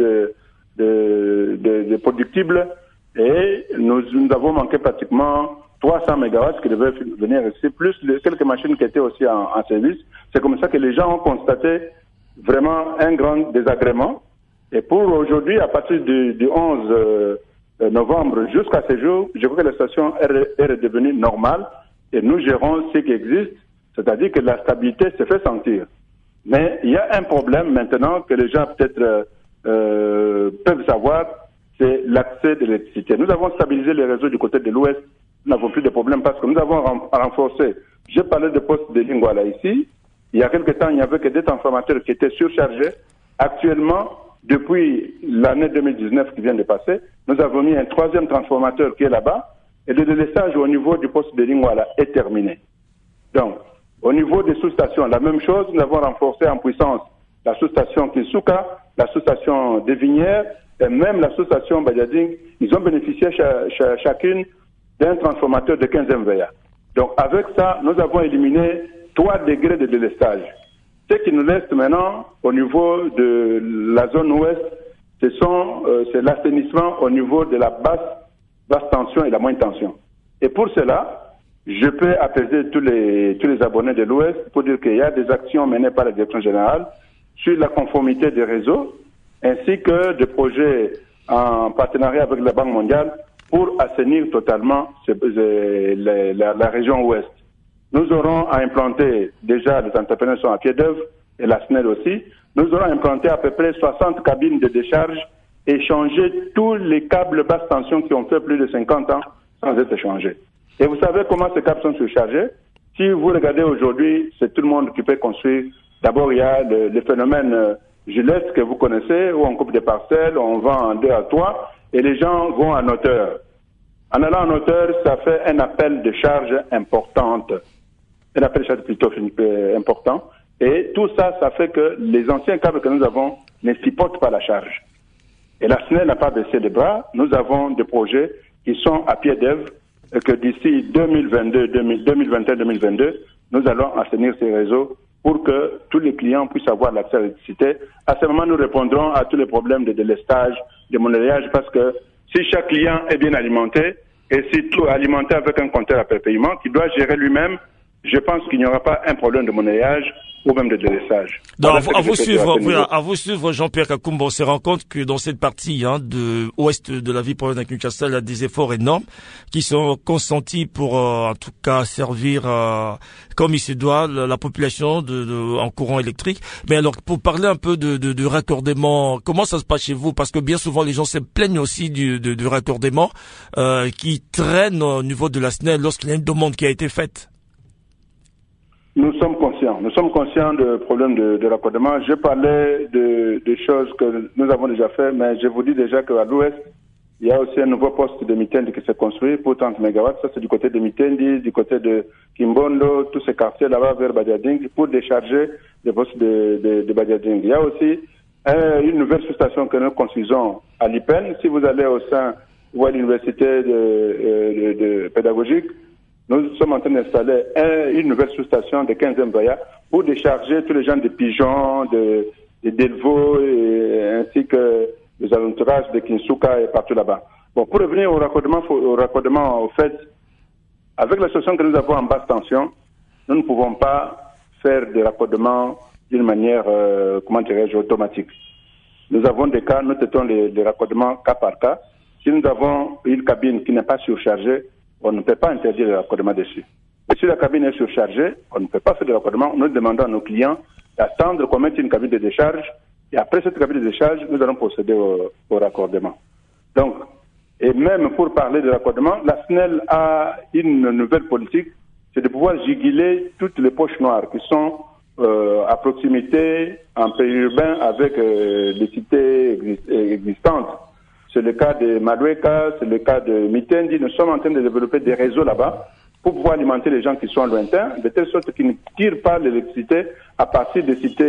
de productibles et nous avons manqué pratiquement 300 mégawatts qui devaient venir ici, plus quelques machines qui étaient aussi en service. C'est comme ça que les gens ont constaté vraiment un grand désagrément. Et pour aujourd'hui, à partir du 11 novembre jusqu'à ce jour, je crois que la situation est redevenue normale et nous gérons ce qui existe, c'est-à-dire que la stabilité se fait sentir. Mais il y a un problème maintenant que les gens peut-être peuvent savoir, c'est l'accès de l'électricité. Nous avons stabilisé les réseaux du côté de l'Ouest, nous n'avons plus de problème parce que nous avons renforcé. Je parlais de poste de Lingwala ici. Il y a quelque temps, il n'y avait que des transformateurs qui étaient surchargés. Actuellement, depuis l'année 2019 qui vient de passer, nous avons mis un 3e transformateur qui est là-bas et le délestage au niveau du poste de Lingwala est terminé. Donc, au niveau des sous-stations, la même chose, nous avons renforcé en puissance la sous-station Kinsuka, la sous-station Devinière et même la sous-station Badiading. Ils ont bénéficié chacune d'un transformateur de 15 MVA. Donc avec ça, nous avons éliminé 3 degrés de délestage. Ce qui nous laisse maintenant au niveau de la zone ouest, c'est l'assainissement au niveau de la basse tension et la moyenne tension. Et pour cela, je peux apaiser tous les abonnés de l'Ouest pour dire qu'il y a des actions menées par la direction générale sur la conformité des réseaux, ainsi que des projets en partenariat avec la Banque mondiale pour assainir totalement la région Ouest. Nous aurons à implanter, déjà les entrepreneurs sont à pied d'œuvre, et la SNEL aussi, nous aurons implanté à peu près 60 cabines de décharge et changer tous les câbles basse tension qui ont fait plus de 50 ans sans être changés. Et vous savez comment ces câbles sont surchargés? Si vous regardez aujourd'hui, c'est tout le monde qui peut construire. D'abord, il y a le phénomène Gillette que vous connaissez, où on coupe des parcelles, on vend en 2 à 3, et les gens vont en hauteur. En allant en hauteur, ça fait un appel de charge importante. Un appel de charge plutôt important. Et tout ça, ça fait que les anciens câbles que nous avons ne supportent pas la charge. Et la SNEL n'a pas baissé les bras. Nous avons des projets qui sont à pied d'œuvre et que d'ici 2021-2022, nous allons assainir ces réseaux pour que tous les clients puissent avoir l'accès à l'électricité. À ce moment, nous répondrons à tous les problèmes de délestage, de monnayage, parce que si chaque client est bien alimenté, et si tout alimenté avec un compteur à prépaiement qui doit gérer lui-même, je pense qu'il n'y aura pas un problème de monnayage ou même de délestage. À vous suivre, Jean-Pierre Kakumba, on se rend compte que dans cette partie de ouest de la ville province de Kinshasa, il y a des efforts énormes qui sont consentis pour en tout cas servir comme il se doit la population en courant électrique. Mais alors pour parler un peu de raccordement, comment ça se passe chez vous? Parce que bien souvent les gens se plaignent aussi du raccordement qui traîne au niveau de la SNEL lorsqu'il y a une demande qui a été faite. Nous sommes conscients de problèmes de raccordement. Je parlais de choses que nous avons déjà fait, mais je vous dis déjà qu'à l'ouest, il y a aussi un nouveau poste de Mitendi qui s'est construit pour 30 MW. Ça, c'est du côté de Mitendi, du côté de Kimbondo, tous ces quartiers là-bas vers Badiading, pour décharger les postes de Badiading. Il y a aussi une nouvelle sous-station que nous construisons à Lipen. Si vous allez au sein ou à l'université de pédagogique, nous sommes en train d'installer une nouvelle sous-station de 15e Baya pour décharger tous les gens de Pigeon, de Delvaux, ainsi que les entourages de Kinsuka et partout là-bas. Bon, pour revenir au raccordement, au fait, avec la solution que nous avons en basse tension, nous ne pouvons pas faire des raccordements d'une manière, automatique. Nous avons des cas, nous traitons les raccordements cas par cas. Si nous avons une cabine qui n'est pas surchargée, on ne peut pas interdire le raccordement dessus. Et si la cabine est surchargée, on ne peut pas faire de raccordement. Nous demandons à nos clients d'attendre qu'on mette une cabine de décharge. Et après cette cabine de décharge, nous allons procéder au raccordement. Donc, et même pour parler de raccordement, la SNEL a une nouvelle politique, c'est de pouvoir juguler toutes les poches noires qui sont à proximité, en périurbain, avec les cités existantes. C'est le cas de Madoueka, c'est le cas de Mitendi. Nous sommes en train de développer des réseaux là-bas pour pouvoir alimenter les gens qui sont lointains, de telle sorte qu'ils ne tirent pas l'électricité à partir des cités,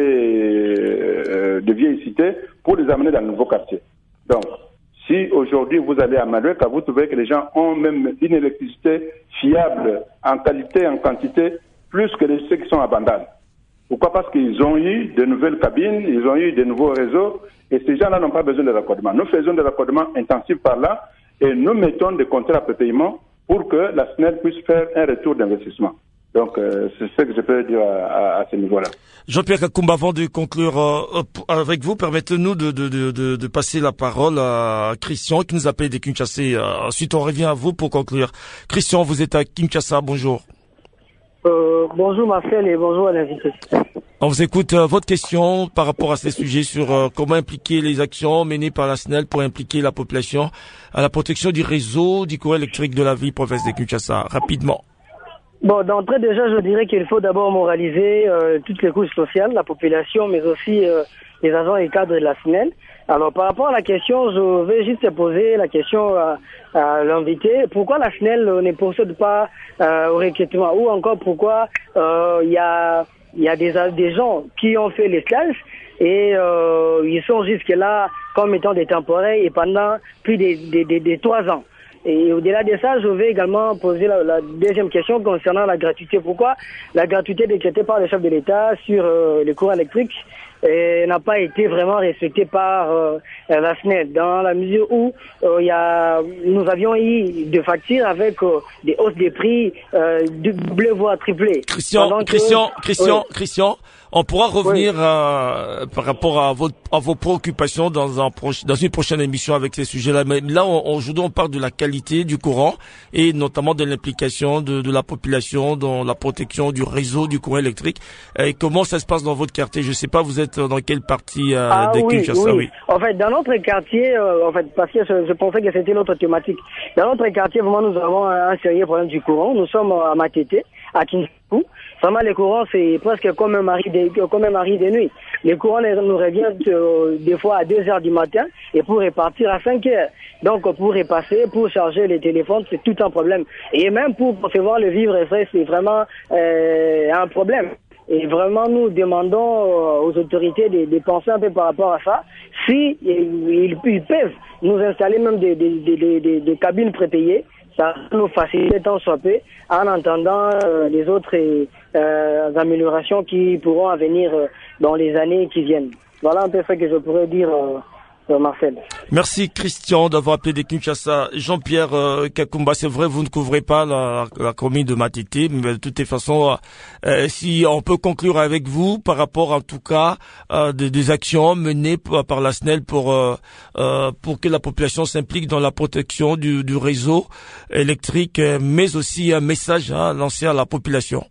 de vieilles cités, pour les amener dans le nouveau quartier. Donc, si aujourd'hui vous allez à Madoueka, vous trouvez que les gens ont même une électricité fiable en qualité, en quantité, plus que ceux qui sont à Bandal. Pourquoi? Parce qu'ils ont eu de nouvelles cabines, ils ont eu de nouveaux réseaux, et ces gens-là n'ont pas besoin de raccordement. Nous faisons des raccordements intensifs par là, et nous mettons des contrats à prépaiement pour que la SNEL puisse faire un retour d'investissement. Donc, c'est ce que je peux dire à ce niveau-là. Jean-Pierre Kakumba, avant de conclure avec vous, permettez-nous de passer la parole à Christian, qui nous appelle de Kinshasa. Ensuite, on revient à vous pour conclure. Christian, vous êtes à Kinshasa, bonjour. Bonjour Marcel et bonjour à l'invité. On vous écoute votre question par rapport à ces sujets sur comment impliquer les actions menées par la SNEL pour impliquer la population à la protection du réseau du courant électrique de la ville province de Kinshasa. Rapidement. Bon, d'entrée déjà, je dirais qu'il faut d'abord moraliser toutes les couches sociales, la population, mais aussi les agents et cadres de la SNEL. Alors, par rapport à la question, je vais juste poser la question à l'invité. Pourquoi la SNEL ne procède pas au recrutement? Ou encore, pourquoi il y a des gens qui ont fait les stages et ils sont jusque-là comme étant des temporaires et pendant plus de 3 ans. Et au-delà de ça, je vais également poser la deuxième question concernant la gratuité. Pourquoi la gratuité décrétée par le chef de l'État sur les courants électriques n'a pas été vraiment respectée par la SNEL, dans la mesure où nous avions eu des factures avec des hausses de prix doublées voire triplées. Christian, on pourra revenir par rapport à vos préoccupations dans une prochaine émission avec ces sujets-là. Mais là, aujourd'hui, on parle de la qualité du courant et notamment de l'implication de la population dans la protection du réseau du courant électrique. Et comment ça se passe dans votre quartier? Je sais pas, vous êtes dans quelle partie de Kinshasa? Oui. En fait, dans notre quartier, parce que je pensais que c'était notre thématique. Dans notre quartier, vraiment, nous avons un sérieux problème du courant. Nous sommes à Matete, à Kinshasa. Vraiment, les courants, c'est presque comme un mari de nuit. Les courants nous reviennent des fois à 2 heures du matin et pour repartir à 5 heures. Donc, pour repasser, pour charger les téléphones, c'est tout un problème. Et même pour recevoir le vivre, c'est vraiment un problème. Et vraiment, nous demandons aux autorités de penser un peu par rapport à ça. Si ils peuvent nous installer même des cabines prépayées, ça nous facilite tant soit peu, en entendant les autres améliorations qui pourront venir dans les années qui viennent. Voilà un peu ce que je pourrais dire, Marcel. Merci Christian d'avoir appelé de Kinshasa. Jean-Pierre Kakumba, c'est vrai, vous ne couvrez pas la commune de Matete, mais de toute façon, si on peut conclure avec vous par rapport en tout cas des actions menées par la SNEL pour que la population s'implique dans la protection du réseau électrique, mais aussi un message lancé à la population.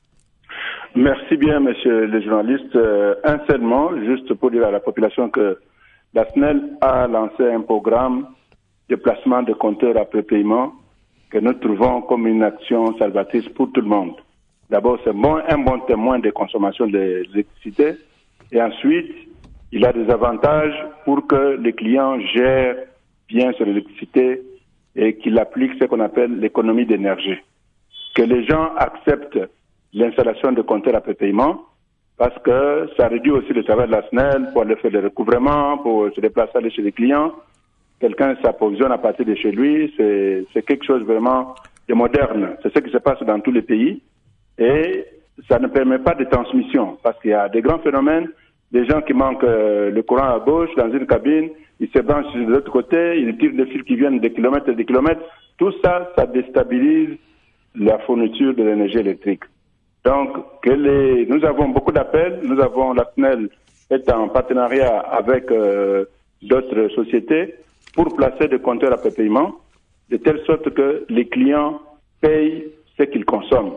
Merci bien, monsieur le journaliste. Un seul mot, juste pour dire à la population que la SNEL a lancé un programme de placement de compteurs à prépaiement que nous trouvons comme une action salvatrice pour tout le monde. D'abord, c'est un bon témoin de consommation de l'électricité. Et ensuite, il a des avantages pour que les clients gèrent bien sur l'électricité et qu'il applique ce qu'on appelle l'économie d'énergie. Que les gens acceptent l'installation de compteurs à prépaiement, parce que ça réduit aussi le travail de la SNEL pour aller faire le recouvrement, pour se déplacer aller chez les clients. Quelqu'un s'approvisionne à partir de chez lui, c'est quelque chose vraiment de moderne. C'est ce qui se passe dans tous les pays. Et ça ne permet pas de transmission, parce qu'il y a des grands phénomènes, des gens qui manquent le courant à gauche, dans une cabine, ils se branchent de l'autre côté, ils tirent des fils qui viennent des kilomètres et des kilomètres. Tout ça, ça déstabilise la fourniture de l'énergie électrique. Donc, nous avons beaucoup d'appels. La SNEL est en partenariat avec d'autres sociétés pour placer des compteurs à prépaiement, de telle sorte que les clients payent ce qu'ils consomment.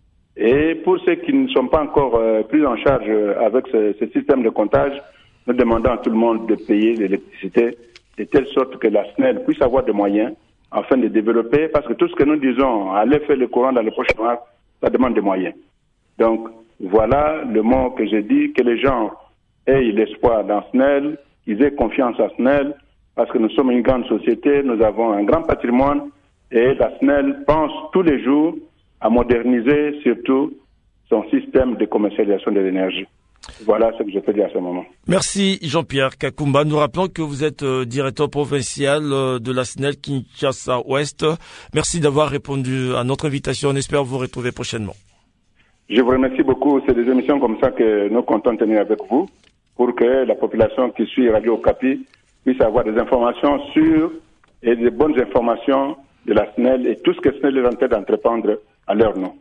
Et pour ceux qui ne sont pas encore pris en charge avec ce système de comptage, nous demandons à tout le monde de payer l'électricité de telle sorte que la SNEL puisse avoir des moyens afin de développer, parce que tout ce que nous disons, aller faire le courant dans le poche noir, ça demande des moyens. Donc, voilà le mot que j'ai dit, que les gens aient l'espoir dans SNEL, qu'ils aient confiance à SNEL, parce que nous sommes une grande société, nous avons un grand patrimoine, et la SNEL pense tous les jours à moderniser surtout son système de commercialisation de l'énergie. Voilà ce que je peux dire à ce moment. Merci Jean-Pierre Kakumba. Nous rappelons que vous êtes directeur provincial de la SNEL Kinshasa Ouest. Merci d'avoir répondu à notre invitation. On espère vous retrouver prochainement. Je vous remercie beaucoup. C'est des émissions comme ça que nous comptons tenir avec vous pour que la population qui suit Radio Okapi puisse avoir des informations sûres et des bonnes informations de la SNEL et tout ce que SNEL est en train d'entreprendre à leur nom.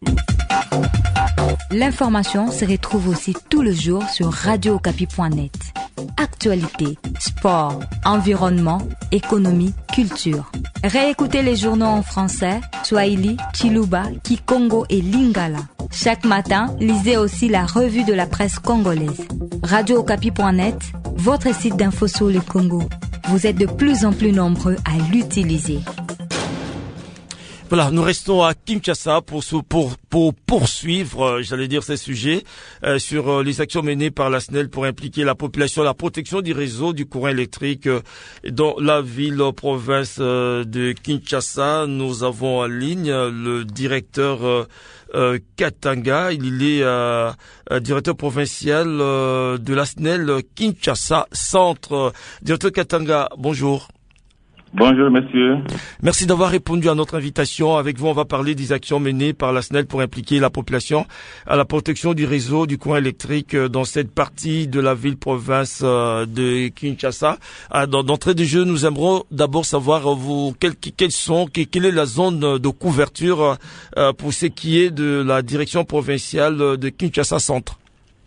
L'information se retrouve aussi tout le jour sur radiookapi.net. Actualité, sport, environnement, économie, culture. Réécoutez les journaux en français, Swahili, Chiluba, Kikongo et Lingala. Chaque matin, lisez aussi la revue de la presse congolaise. radiookapi.net, votre site d'info sur le Congo. Vous êtes de plus en plus nombreux à l'utiliser. Voilà, nous restons à Kinshasa pour poursuivre, ces sujets sur les actions menées par la SNEL pour impliquer la population à la protection du réseau du courant électrique dans la ville-province de Kinshasa. Nous avons en ligne le directeur Katanga. Il est directeur provincial de la SNEL Kinshasa Centre. Directeur Katanga, bonjour. Bonjour, monsieur. Merci d'avoir répondu à notre invitation. Avec vous, on va parler des actions menées par la SNEL pour impliquer la population à la protection du réseau du courant électrique dans cette partie de la ville-province de Kinshasa. D'entrée de jeu, nous aimerons d'abord savoir quelle est la zone de couverture pour ce qui est de la direction provinciale de Kinshasa Centre.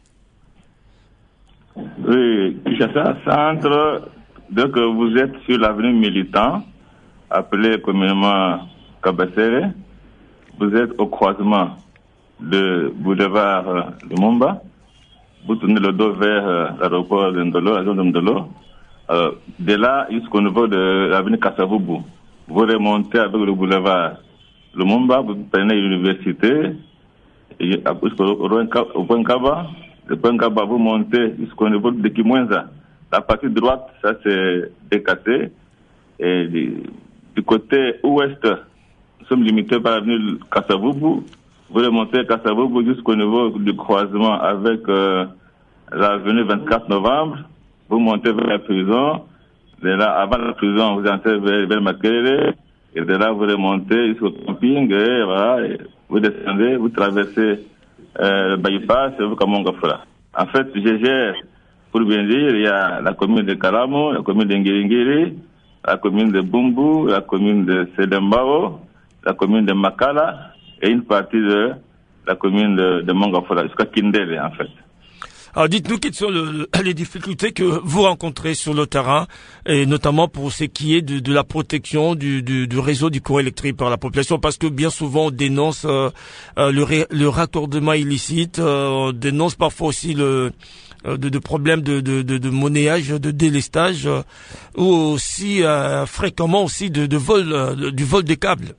Oui, Kinshasa Centre. Donc, vous êtes sur l'avenue Militant, appelée communément Kabassere. Vous êtes au croisement de boulevard Lumumba. Vous tournez le dos vers l'aéroport de Ndolo, la zone de Ndolo. De là jusqu'au niveau de l'avenue Kassavubu. Vous remontez avec le boulevard Lumumba, vous prenez l'université, et au point Kaba. Le point Kaba, vous montez jusqu'au niveau de Kimwenza. La partie droite, ça c'est décassé. Et du côté ouest, nous sommes limités par l'avenue Kassavubu. vous remontez Kassavogo jusqu'au niveau du croisement avec l'avenue 24 novembre, vous montez vers la prison, de là, avant la prison, vous entrez vers Makele, et de là, vous remontez jusqu'au camping, et voilà, et vous descendez, vous traversez le bypass, et vous Kamongafra. En fait, je gère, pour bien dire, il y a la commune de Kalamo, la commune de Ngiringiri, la commune de Bumbu, la commune de Sedembao, la commune de Makala, et une partie de la commune de Mongafra, jusqu'à Kindele, en fait. Alors dites-nous quelles sont les difficultés que vous rencontrez sur le terrain, et notamment pour ce qui est de la protection du réseau du courant électrique par la population, parce que bien souvent on dénonce le raccordement illicite, on dénonce parfois aussi de problèmes de monnayage, de délestage, ou aussi fréquemment aussi du vol des câbles.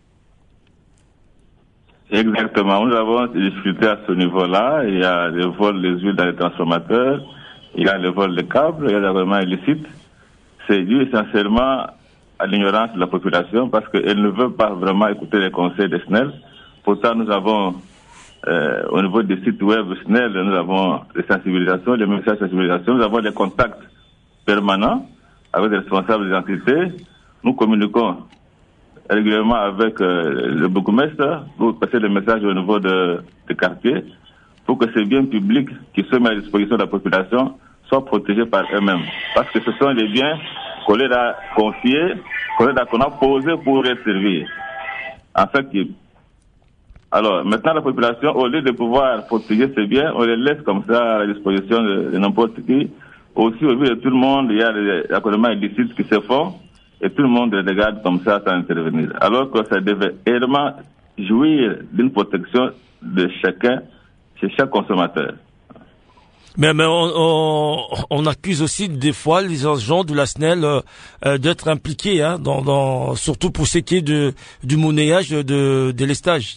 Exactement. Nous avons des difficultés à ce niveau-là. Il y a le vol des huiles dans les transformateurs, il y a le vol des câbles, il y a l'environnement illicite. C'est dû essentiellement à l'ignorance de la population parce qu'elle ne veut pas vraiment écouter les conseils des SNEL. Pourtant, nous avons, au niveau des sites web SNEL, nous avons des sensibilisations, des messages de sensibilisation, nous avons des contacts permanents avec les responsables des entités. Nous communiquons régulièrement avec le bourgmestre pour passer le message au niveau des quartiers pour que ces biens publics qui sont mis à disposition de la population soient protégés par eux-mêmes. Parce que ce sont les biens qu'on leur a confiés, qu'on a posés pour les servir. En fait, alors maintenant la population, au lieu de pouvoir protéger ces biens, on les laisse comme ça à la disposition de n'importe qui. Aussi, au vu de tout le monde, il y a des accords illicites qui se font. Et tout le monde les regarde comme ça sans intervenir. Alors que ça devait réellement jouir d'une protection de chacun, chez chaque consommateur. Mais on accuse aussi des fois les agents de la SNEL d'être impliqués, hein, surtout pour ce qui est du monnayage de délestage.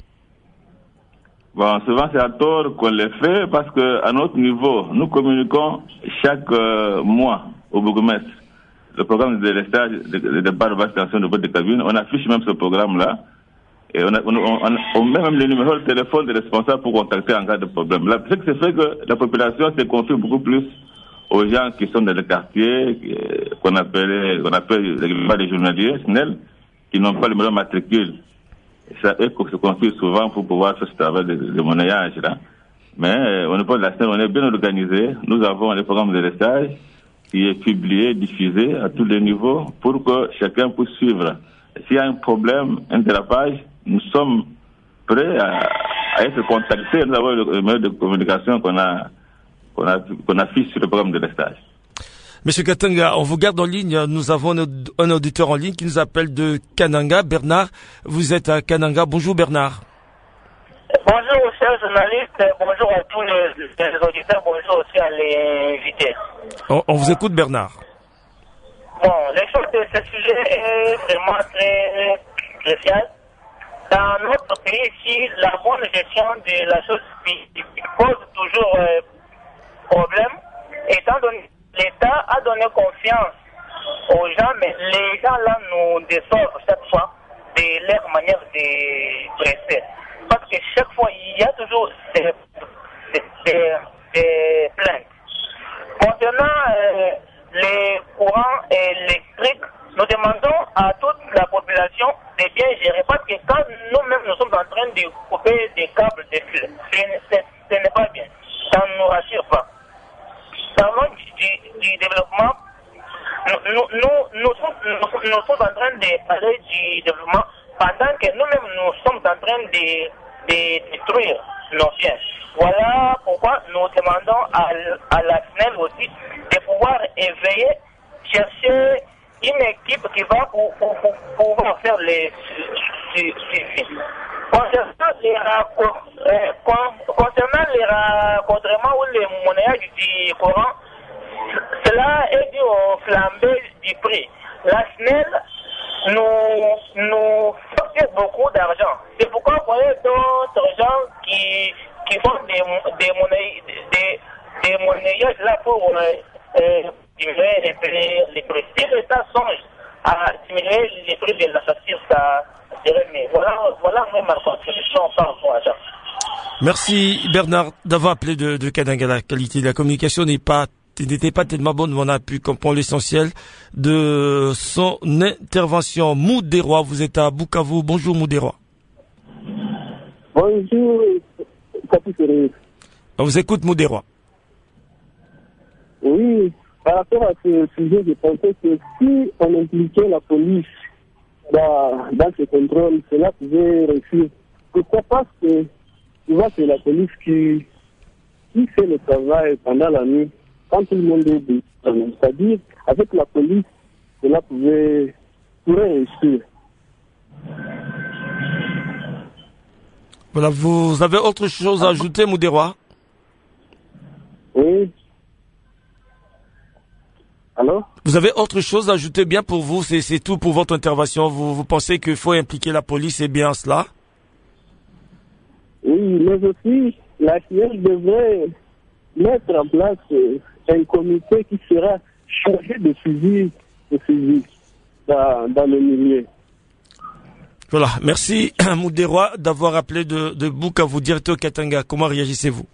Bon, souvent c'est à tort qu'on les fait parce que à notre niveau, nous communiquons chaque mois au bourgmestre le programme de délestage de départ de basse tension de boîte de cabine. On affiche même ce programme-là. Et on met même le numéro de téléphone des responsables pour contacter en cas de problème. Là, ce qui fait que la population se confie beaucoup plus aux gens qui sont dans les quartiers, qu'on appelle les journaliers, SNEL, qui n'ont pas le numéro matricule. C'est eux qui se confient souvent pour pouvoir faire ce travail de monnayage, là. Mais au niveau de la SNEL, on est bien organisé. Nous avons le programme de délestage qui est publié, diffusé à tous les niveaux pour que chacun puisse suivre. S'il y a un problème, un dérapage, nous sommes prêts à être contactés. Nous avons le moyen de communication qu'on affiche sur le programme de délestage. Monsieur Katanga, on vous garde en ligne. Nous avons un auditeur en ligne qui nous appelle de Kananga. Bernard, vous êtes à Kananga. Bonjour Bernard. Bonjour chers journalistes, bonjour à tous les auditeurs, bonjour aussi à les invités. On vous écoute Bernard. Bon, l'essence de ce sujet est vraiment très crucial. Dans notre pays ici, la bonne gestion de la chose pose toujours problème, étant donné que l'État a donné confiance aux gens, mais les gens là nous déçoivent chaque fois de leur manière de dresser. Parce que chaque fois, il y a toujours des plaintes. Concernant les courants électriques, nous demandons à toute la population de bien gérer. Parce que quand nous-mêmes nous sommes en train de couper des câbles de fil, ce n'est pas bien. Ça ne nous rassure pas. Parlons du développement. Nous sommes en train de parler du développement pendant que nous-mêmes nous sommes en train de détruire nos biens. Voilà pourquoi nous demandons à la SNEL aussi de pouvoir éveiller, chercher une équipe qui va pouvoir faire les suivis. Concernant les raccordements ou les monnayages du courant, cela est dû au flambée du prix. La SNEL nous facture beaucoup d'argent. C'est pourquoi vous voyez d'autres gens qui font des monnayages là pour diminuer les prix. Si l'État songe à diminuer les prix de la facture, ça serait mieux. Voilà même ma contribution par rapport à ça. Merci Bernard d'avoir appelé de Kananga. La qualité de la communication n'était pas tellement bonne, mais on a pu comprendre l'essentiel de son intervention. Moudérois, vous êtes à Bukavu. Bonjour Moudérois. Bonjour, On vous écoute Moudérois. Oui, par rapport à ce sujet, je pensais que si on impliquait la police dans ce contrôle, cela pouvait réussir. Pourquoi? Parce que tu vois, c'est la police qui fait le travail pendant la nuit, quand tout le monde est dehors. C'est-à-dire, avec la police, cela pourrait réussir. Voilà, vous avez autre chose à ajouter, Moudérois? Oui. Alors? Vous avez autre chose à ajouter? Bien pour vous, c'est tout pour votre intervention. Vous pensez qu'il faut impliquer la police, c'est bien cela? Oui, mais aussi, la SNEL devrait mettre en place un comité qui sera chargé de suivi dans le milieu. Voilà, merci Moudérois d'avoir appelé de Bukavu, directeur Katanga. Comment réagissez-vous?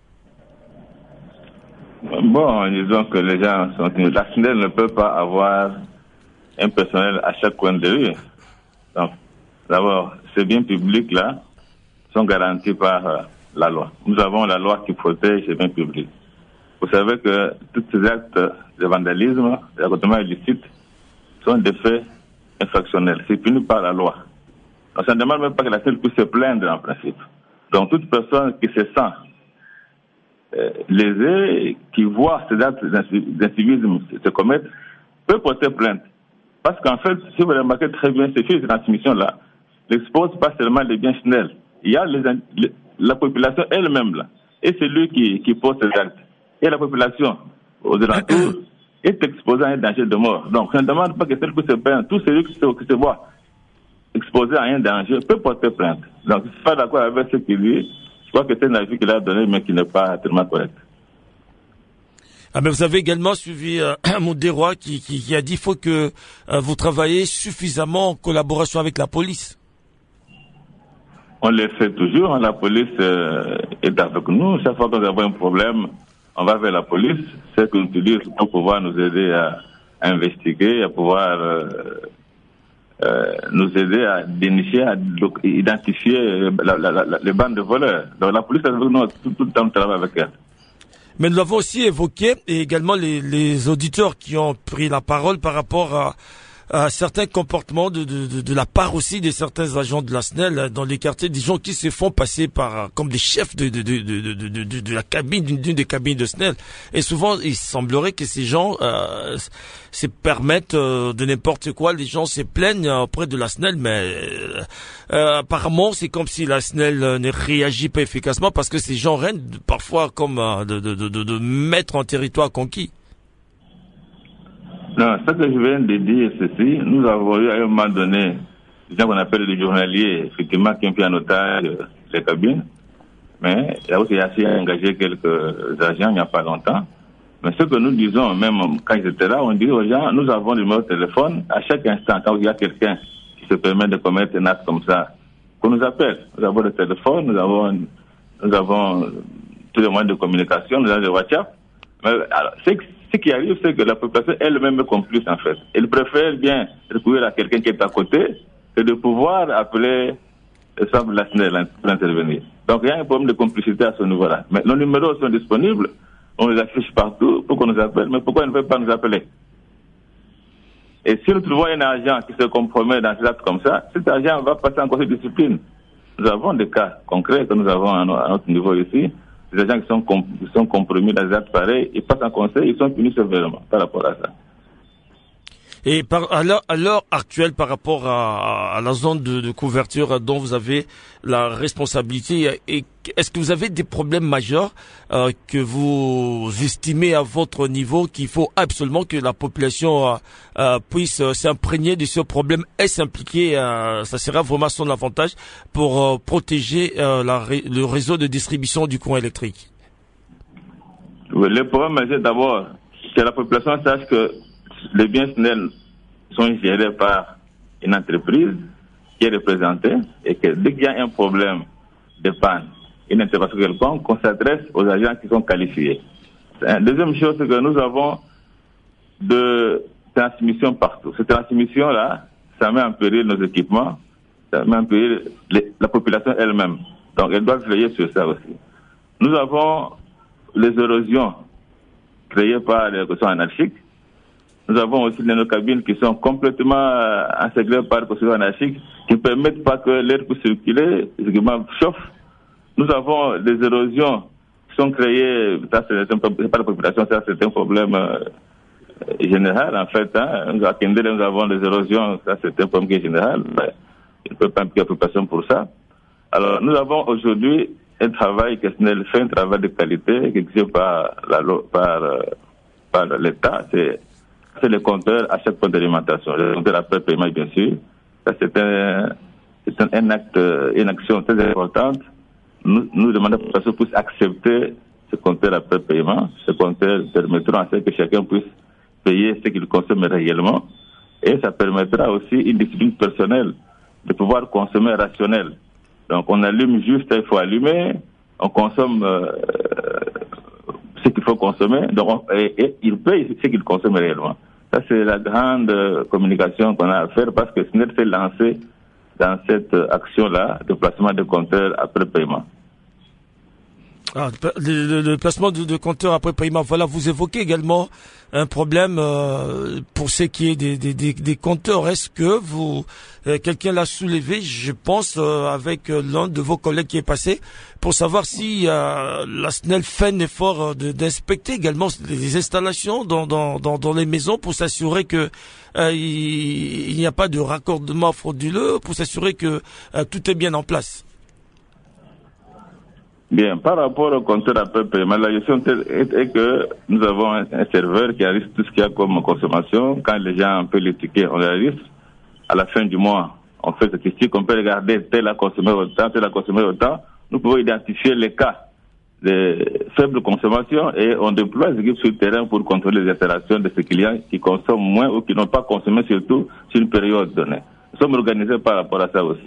Bon, disons que les gens sont... La SNEL ne peut pas avoir un personnel à chaque coin de rue. Donc, d'abord, ces biens publics là sont garantis par la loi. Nous avons la loi qui protège les biens publics. Vous savez que tous ces actes de vandalisme, d'accompagnement illicite, sont des faits infractionnels. C'est puni par la loi. Donc, ça ne demande même pas que la SNEL puisse se plaindre en principe. Donc, toute personne qui se sent lésée, qui voit ces actes d'incivisme se commettre, peut porter plainte. Parce qu'en fait, si vous remarquez très bien, ces fiches de transmission-là n'exposent pas seulement les biens SNEL. Il y a la population elle-même là, et celui qui pose ces actes. Et la population aux alentours est exposée à un danger de mort. Donc, je ne demande pas que celle qui se plaint, tout celui qui se voit exposé à un danger peut porter plainte. Donc, je ne suis pas d'accord avec ce qu'il dit. Je crois que c'est un avis qu'il a donné, mais qui n'est pas tellement correct. Ah, mais vous avez également suivi Moudérois qui a dit qu'il faut que vous travaillez suffisamment en collaboration avec la police. On le fait toujours. La police est avec nous. Chaque fois que nous avons un problème, on va vers la police. C'est qu'on utilise pour pouvoir nous aider à investiguer, à pouvoir nous aider à dénicher, à identifier les bandes de voleurs. Donc la police est avec nous tout le temps, on travaille avec elle. Mais nous l'avons aussi évoqué, et également les auditeurs qui ont pris la parole par rapport à certains comportements de la part aussi de certains agents de la SNEL dans les quartiers, des gens qui se font passer comme des chefs de la cabine, d'une des cabines de SNEL. Et souvent, il semblerait que ces gens se permettent de n'importe quoi. Les gens se plaignent auprès de la SNEL, mais apparemment, c'est comme si la SNEL ne réagit pas efficacement parce que ces gens règnent parfois comme de maîtres en territoire conquis. Non, ce que je viens de dire, ceci, nous avons eu à un moment donné des gens qu'on appelle des journaliers, effectivement, qui ont pris en otage les cabines. Mais il y a aussi engagé quelques agents il n'y a pas longtemps. Mais ce que nous disons, même quand ils étaient là, on dit aux gens, nous avons le numéro de téléphone. À chaque instant, quand il y a quelqu'un qui se permet de commettre un acte comme ça, qu'on nous appelle. Nous avons le téléphone, nous avons tous les moyens de communication, nous avons le WhatsApp. Mais alors, ce qui arrive, c'est que la population elle-même est complice, en fait. Elle préfère bien recourir à quelqu'un qui est à côté que de pouvoir appeler la SNEL pour intervenir. Donc, il y a un problème de complicité à ce niveau-là. Mais nos numéros sont disponibles, on les affiche partout pour qu'on nous appelle. Mais pourquoi ils ne veulent pas nous appeler? Et si nous trouvons un agent qui se compromet dans des actes comme ça, cet agent va passer en conseil de discipline. Nous avons des cas concrets que nous avons à notre niveau ici. Les agents qui sont compromis dans des actes pareils, ils passent en conseil, ils sont punis sévèrement par rapport à ça. Et à l'heure actuelle, par rapport à la zone de couverture dont vous avez la responsabilité, est-ce que vous avez des problèmes majeurs que vous estimez à votre niveau qu'il faut absolument que la population puisse s'imprégner de ce problème et s'impliquer? Ça sera vraiment son avantage pour protéger le réseau de distribution du courant électrique. Oui, le problème, c'est d'abord que la population sache que les biens SNEL sont gérés par une entreprise qui est représentée et que dès qu'il y a un problème de panne, une intervention quelconque, qu'on s'adresse aux agents qui sont qualifiés. Deuxième chose, c'est que nous avons de transmission partout. Cette transmission-là, ça met en péril nos équipements, ça met en péril la population elle-même. Donc, elle doit veiller sur ça aussi. Nous avons les érosions créées par les constructions anarchiques. Nous avons aussi nos cabines qui sont complètement encerclées par les constructions anarchiques, qui ne permettent pas que l'air puisse circuler, les équipements chauffent. Nous avons des érosions qui sont créées, ça c'est pas la population, ça c'est un problème général en fait. À Kendele, nous avons des érosions, ça c'est un problème qui est général. Il ne peut pas impliquer la population pour ça. Alors, nous avons aujourd'hui un travail que SNEL fait, un travail de qualité qui est exigé par l'État. C'est les compteurs à chaque point d'alimentation. Les compteurs après paiement, bien sûr. Ça, c'est un acte, une action très importante. Nous demandons à la population puisse accepter ce compteur après paiement. Ce compteur permettra à ce que chacun puisse payer ce qu'il consomme réellement. Et ça permettra aussi une discipline personnelle de pouvoir consommer rationnel. Donc, on allume juste, il faut allumer, on consomme ce qu'il faut consommer, donc et il paye ce qu'il consomme réellement. Ça, c'est la grande communication qu'on a à faire parce que SNEL s'est lancé dans cette action-là de placement de compteurs après paiement. Le placement de compteurs après paiement, voilà, vous évoquez également un problème pour ce qui est des compteurs. Est-ce que quelqu'un l'a soulevé, je pense, avec l'un de vos collègues qui est passé, pour savoir si la SNEL fait un effort d'inspecter également les installations dans les maisons pour s'assurer que il n'y a pas de raccordement frauduleux, pour s'assurer que tout est bien en place. Bien, par rapport au compteur après paiement, la gestion est que nous avons un serveur qui enregistre tout ce qu'il y a comme consommation. Quand les gens peuvent les tickets, on les enregistre. À la fin du mois, on fait statistique, on peut regarder tel a consommé autant, tel a consommé autant. Nous pouvons identifier les cas de faible consommation et on déploie les équipes sur le terrain pour contrôler les installations de ces clients qui consomment moins ou qui n'ont pas consommé, surtout sur une période donnée. Nous sommes organisés par rapport à ça aussi.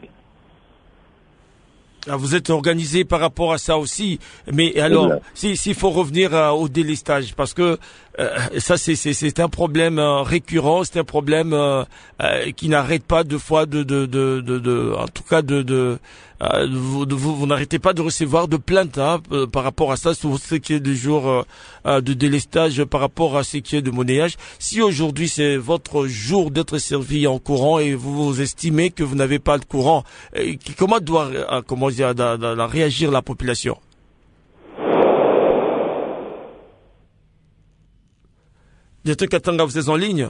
Vous êtes organisé par rapport à ça aussi, mais alors, s'il faut revenir au délestage, parce que ça c'est un problème récurrent, c'est un problème qui n'arrête pas en tout cas vous n'arrêtez pas de recevoir de plaintes par rapport à ça, sur ce qui est du jour de délestage, par rapport à ce qui est de monnayage. Si aujourd'hui c'est votre jour d'être servi en courant et vous estimez que vous n'avez pas de courant, comment doit réagir la population? Directeur Katanga, vous êtes en ligne?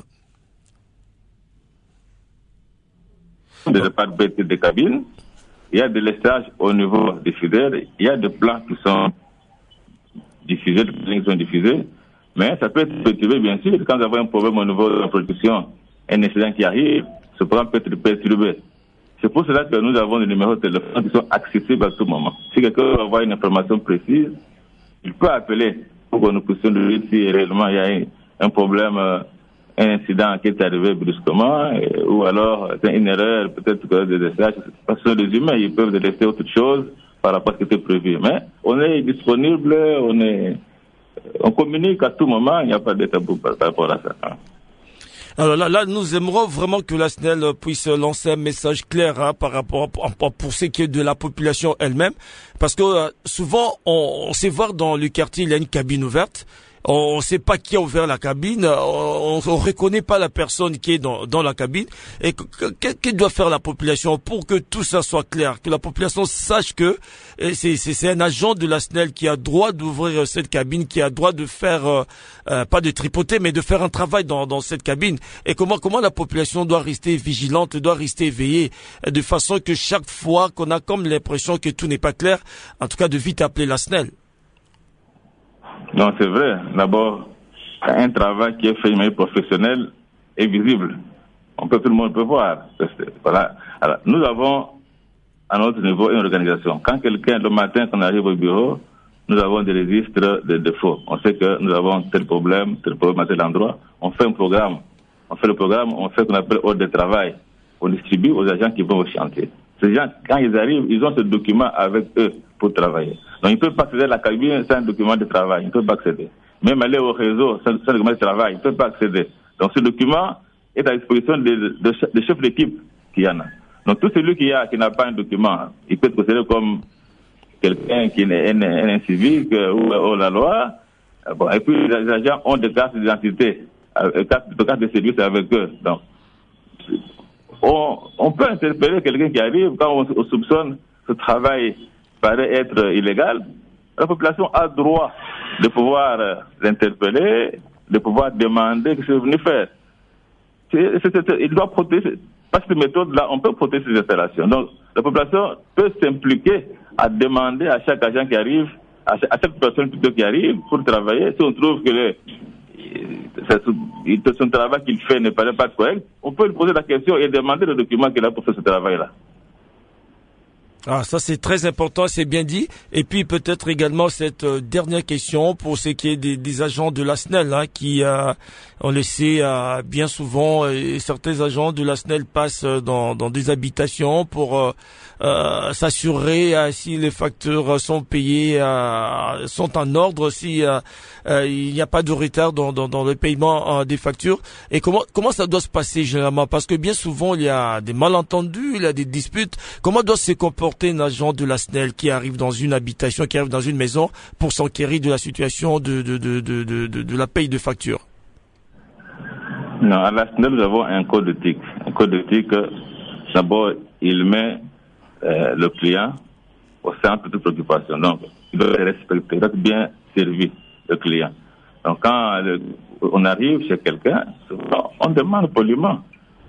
De ne pas bêter des cabines. Il y a des lestages au niveau des fidèles. Il y a des plans qui sont diffusés, des plans qui sont diffusés. Mais ça peut être perturbé, bien sûr. Quand vous avez un problème au niveau de la production, un incident qui arrive, ce programme peut être perturbé. C'est pour cela que nous avons des numéros de téléphone qui sont accessibles à tout moment. Si quelqu'un veut avoir une information précise, il peut appeler pour que nous puissions lui dire si réellement il y a un problème, un incident qui est arrivé brusquement, ou alors c'est une erreur, peut-être que des messages, parce que les humains, ils peuvent laisser autre chose par rapport à ce qui était prévu. Mais on est disponible, on communique à tout moment, il n'y a pas de tabou par rapport à ça. Alors là, nous aimerons vraiment que la SNEL puisse lancer un message clair par rapport pour ce qui est de la population elle-même, parce que souvent on sait voir dans le quartier il y a une cabine ouverte. On ne sait pas qui a ouvert la cabine, on reconnaît pas la personne qui est dans la cabine. Et qu'est-ce doit faire la population pour que tout ça soit clair, que la population sache que c'est un agent de la SNEL qui a droit d'ouvrir cette cabine, qui a droit de faire pas de tripoter, mais de faire un travail dans cette cabine. Et comment la population doit rester vigilante, doit rester éveillée, de façon que chaque fois qu'on a comme l'impression que tout n'est pas clair, en tout cas de vite appeler la SNEL. Non, c'est vrai. D'abord, un travail qui est fait de manière professionnelle et visible. Tout le monde peut voir. Voilà. Alors, nous avons, à notre niveau, une organisation. Quand quelqu'un, le matin, quand on arrive au bureau, nous avons des registres de défauts. On sait que nous avons tel problème à tel endroit. On fait un programme. On fait le programme, on fait ce qu'on appelle ordre de travail. On distribue aux agents qui vont au chantier. Ces gens, quand ils arrivent, ils ont ce document avec eux pour travailler. Donc, il ne peut pas accéder à la cabine sans un document de travail. Il ne peut pas accéder. Même aller au réseau sans document de travail, il ne peut pas accéder. Donc, ce document est à disposition des chefs d'équipe qui en a. Donc, tout celui qui n'a pas un document, il peut être considéré comme quelqu'un qui est un incivique ou la loi. Bon, et puis, les agents ont des cartes d'identité, des cartes de service avec eux. Donc, on peut interpeller quelqu'un qui arrive quand on soupçonne ce travail paraît être illégal. La population a droit de pouvoir l'interpeller, de pouvoir demander ce qu'il est venu faire. Il doit protéger. Par cette méthode-là, on peut protéger ces installations. Donc, la population peut s'impliquer à demander à chaque agent qui arrive, à chaque personne plutôt qui arrive pour travailler. Si on trouve que son travail qu'il fait ne paraît pas correct, on peut lui poser la question et demander le document qu'il a pour faire ce travail-là. Ah, ça c'est très important, c'est bien dit. Et puis peut-être également cette dernière question pour ce qui est des agents de la SNEL, hein, qui, on le sait, bien souvent, certains agents de la SNEL passent dans des habitations pour s'assurer si les factures sont payées, sont en ordre, si il n'y a pas de retard dans le paiement des factures. Et comment ça doit se passer généralement? Parce que bien souvent il y a des malentendus, il y a des disputes. Comment doit se comporter un agent de la SNEL qui arrive dans une habitation, qui arrive dans une maison pour s'enquérir de la situation de la paye de facture? Non, à la SNEL, nous avons un code d'éthique. Un code d'éthique, d'abord, il met le client au centre de toute préoccupation. Donc, il doit respecter, il doit bien servir le client. Donc, quand on arrive chez quelqu'un, on demande poliment.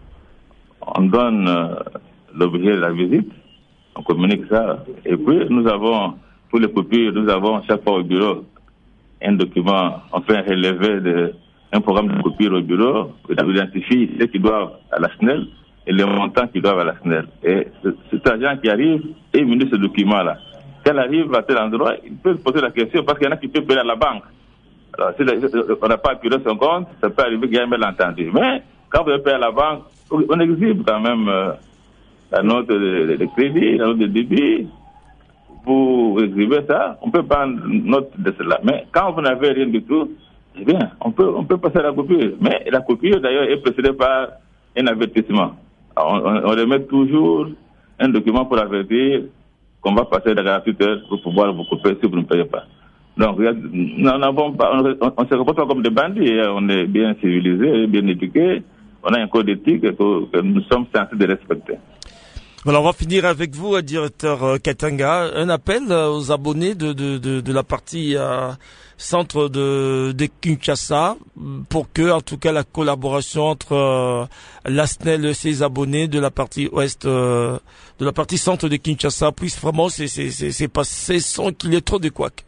On donne l'objet de la visite, on communique ça. Et puis, nous avons, pour les copies, nous avons chaque fois au bureau un document, on fait un relevé un programme de copie au bureau, on identifie ceux qui doivent à la SNEL et les montants qui doivent à la SNEL. Et cet agent qui arrive est muni ce document-là. Quand il arrive à tel endroit, il peut poser la question parce qu'il y en a qui peuvent payer à la banque. Alors, si on n'a pas appuyé son compte, ça peut arriver qu'il y ait un malentendu. Mais quand vous payez à la banque, on exhibe quand même la note de crédit, la note de débit. Vous exhibez ça, on peut prendre note de cela. Mais quand vous n'avez rien du tout, eh bien, on peut passer à la coupure. Mais la coupure, d'ailleurs, est précédée par un avertissement. Alors, on remet toujours un document pour avertir qu'on va passer la 48 heures pour pouvoir vous couper si vous ne payez pas. Donc, nous n'avons pas, on ne se comporte pas comme des bandits. On est bien civilisés, bien éduqués. On a un code d'éthique que nous sommes censés de respecter. Voilà, on va finir avec vous, directeur Katanga. Un appel aux abonnés de la partie centre de Kinshasa pour que, en tout cas, la collaboration entre la SNEL et ses abonnés de la partie ouest, de la partie centre de Kinshasa puisse vraiment c'est passer sans qu'il y ait trop de couacs.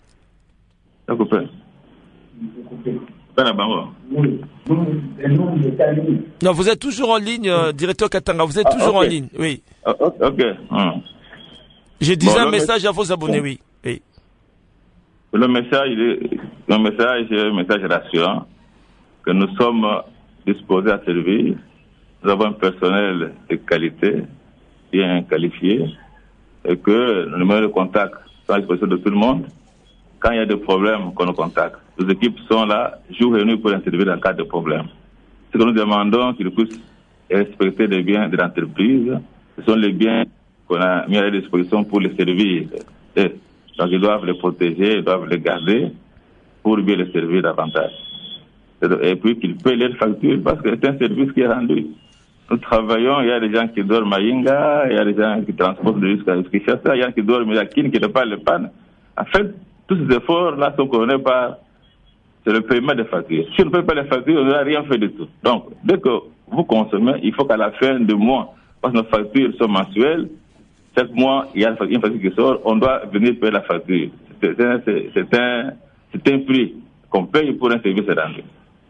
Non, vous êtes toujours en ligne, directeur Katanga. Vous êtes toujours en ligne, oui. Ok. J'ai dit un message à vos abonnés, oui. Le message est un message rassurant que nous sommes disposés à servir. Nous avons un personnel de qualité, bien qualifié, et que le numéro de contact sont à disposition de tout le monde. Quand il y a des problèmes, qu'on nous contacte. Les équipes sont là, jour et nuit, pour intervenir dans le cas de problèmes. Ce que nous demandons, qu'ils puissent respecter les biens de l'entreprise. Ce sont les biens qu'on a mis à leur disposition pour les servir. Donc, ils doivent les protéger, ils doivent les garder pour bien les servir davantage. Et puis, qu'ils paient leurs factures parce que c'est un service qui est rendu. Nous travaillons, il y a des gens qui dorment à Inga, il y a des gens qui transportent jusqu'à Kinshasa, il y a des gens qui dorment à Kin, qui ne pas le panne. En fait, tous ces efforts-là sont couronnés par le paiement des factures. Si on ne paye pas les factures, on n'aura rien fait du tout. Donc, dès que vous consommez, il faut qu'à la fin du mois, parce que nos factures sont mensuelles, chaque mois, il y a une facture qui sort, on doit venir payer la facture. C'est un prix qu'on paye pour un service rendu.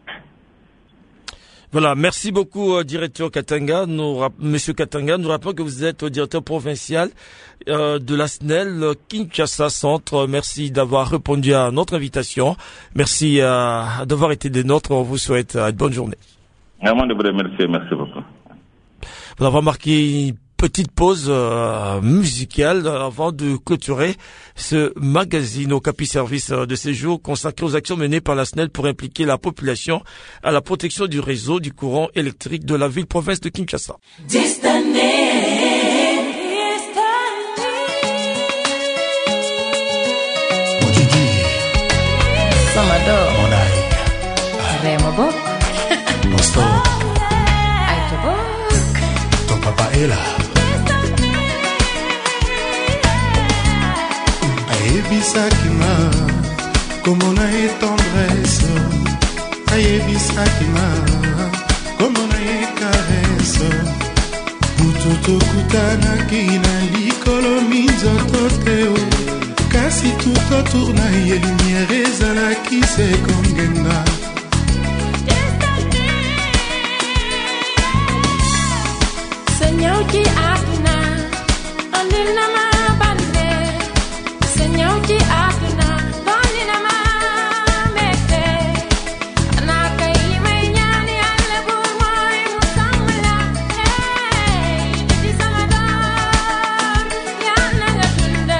Voilà, merci beaucoup, directeur Katanga. Monsieur Katanga, nous rappelons que vous êtes directeur provincial de la SNEL Kinshasa Centre. Merci d'avoir répondu à notre invitation. Merci d'avoir été des nôtres. On vous souhaite une bonne journée. Vraiment de vous remercier. Merci beaucoup. Vous avez remarqué petite pause musicale avant de clôturer ce magazine Okapi Service de séjour consacré aux actions menées par la SNEL pour impliquer la population à la protection du réseau du courant électrique de la ville-province de Kinshasa. Salvador, Remobok, Mosto, Aitobok, ton papa est là. Aebisakima, comme on a eu tendresse. Aebisakima, comme on a eu caresse. Bututo kutana kina likolo minzoto teo. Kasi tout autour na ye lumière ezalaki se kongenga. Senhor que atuna, andina ma bande. Senhor que atuna, andina ma mete. Anaka imenyani alle burmoi musamla. Hey, didi Salvador, yana gatunda.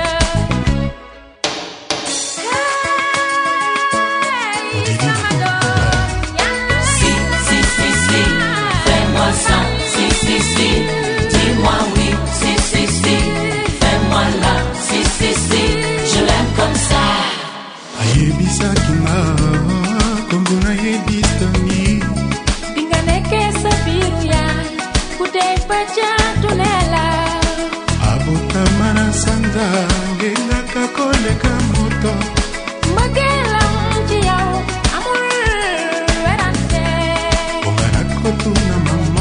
Dis-moi oui, si, fais-moi là, si, je l'aime comme ça. Ayebisakima, kombona yebistami. Binganeke sabiruya, kudai pacha tunela. Abotamana sanda, ngengaka koleka moto. Magela mjiao, amur verante. Ongana kotuna mama.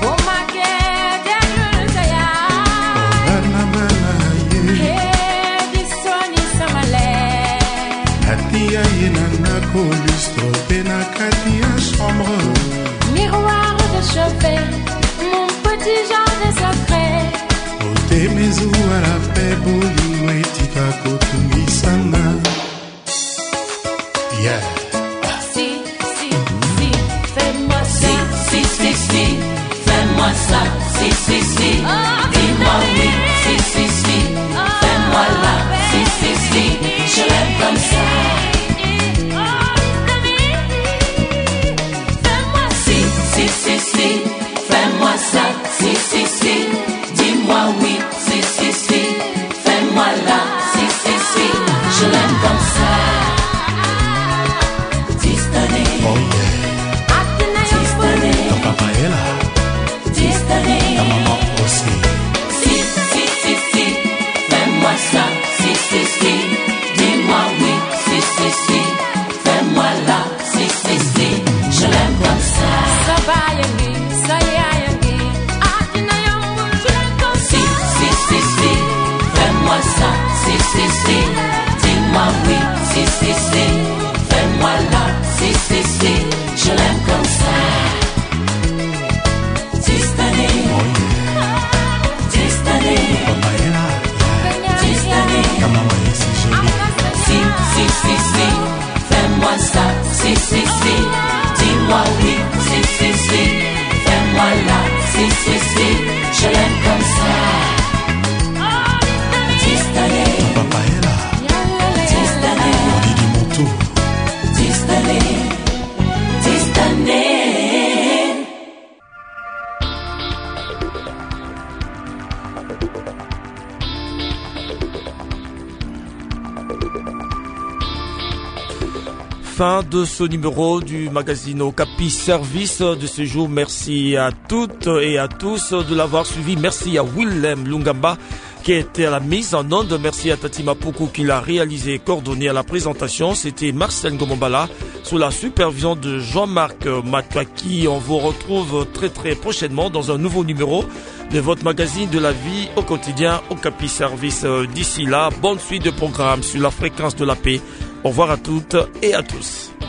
Miroir de chevet, mon petit jardin sacré. Ote mezu à la paix, bolingo etika kotungisana. Yeah. Si, fais-moi ça. Si, fais-moi ça. Si, dis-moi oui, si, fais-moi là, si, je l'aime comme ça. Si, fais-moi ça, si, dis-moi oui, si, fais-moi là, si, je l'aime comme ça. Distane, oh yeah. Distane, ton papa est là. Distane, ta maman aussi. Si, fais-moi ça, si, dis-moi oui, si, fais-moi là, si, je l'aime comme ça. Fais-moi ça, si, dis-moi oui, si, fais-moi là, si, je l'aime comme ça. Distane, Papa est là. Distane, Ta maman est si jolie. Si, fais-moi ça, si, dis-moi oui, si, fais-moi là, si, je l'aime comme ça. Papa est là. Distane, Didi Moto. Distane. Fin de ce numéro du magazine Okapi Service de ce jour. Merci à toutes et à tous de l'avoir suivi. Merci à Willem Lungamba qui était à la mise en onde. Merci à Tati Mapuku qui l'a réalisé et coordonné à la présentation. C'était Marcel Ngomombala sous la supervision de Jean-Marc Mataki. On vous retrouve très très prochainement dans un nouveau numéro de votre magazine de la vie au quotidien Okapi Service. D'ici là, bonne suite de programme sur la fréquence de la paix. Au revoir à toutes et à tous.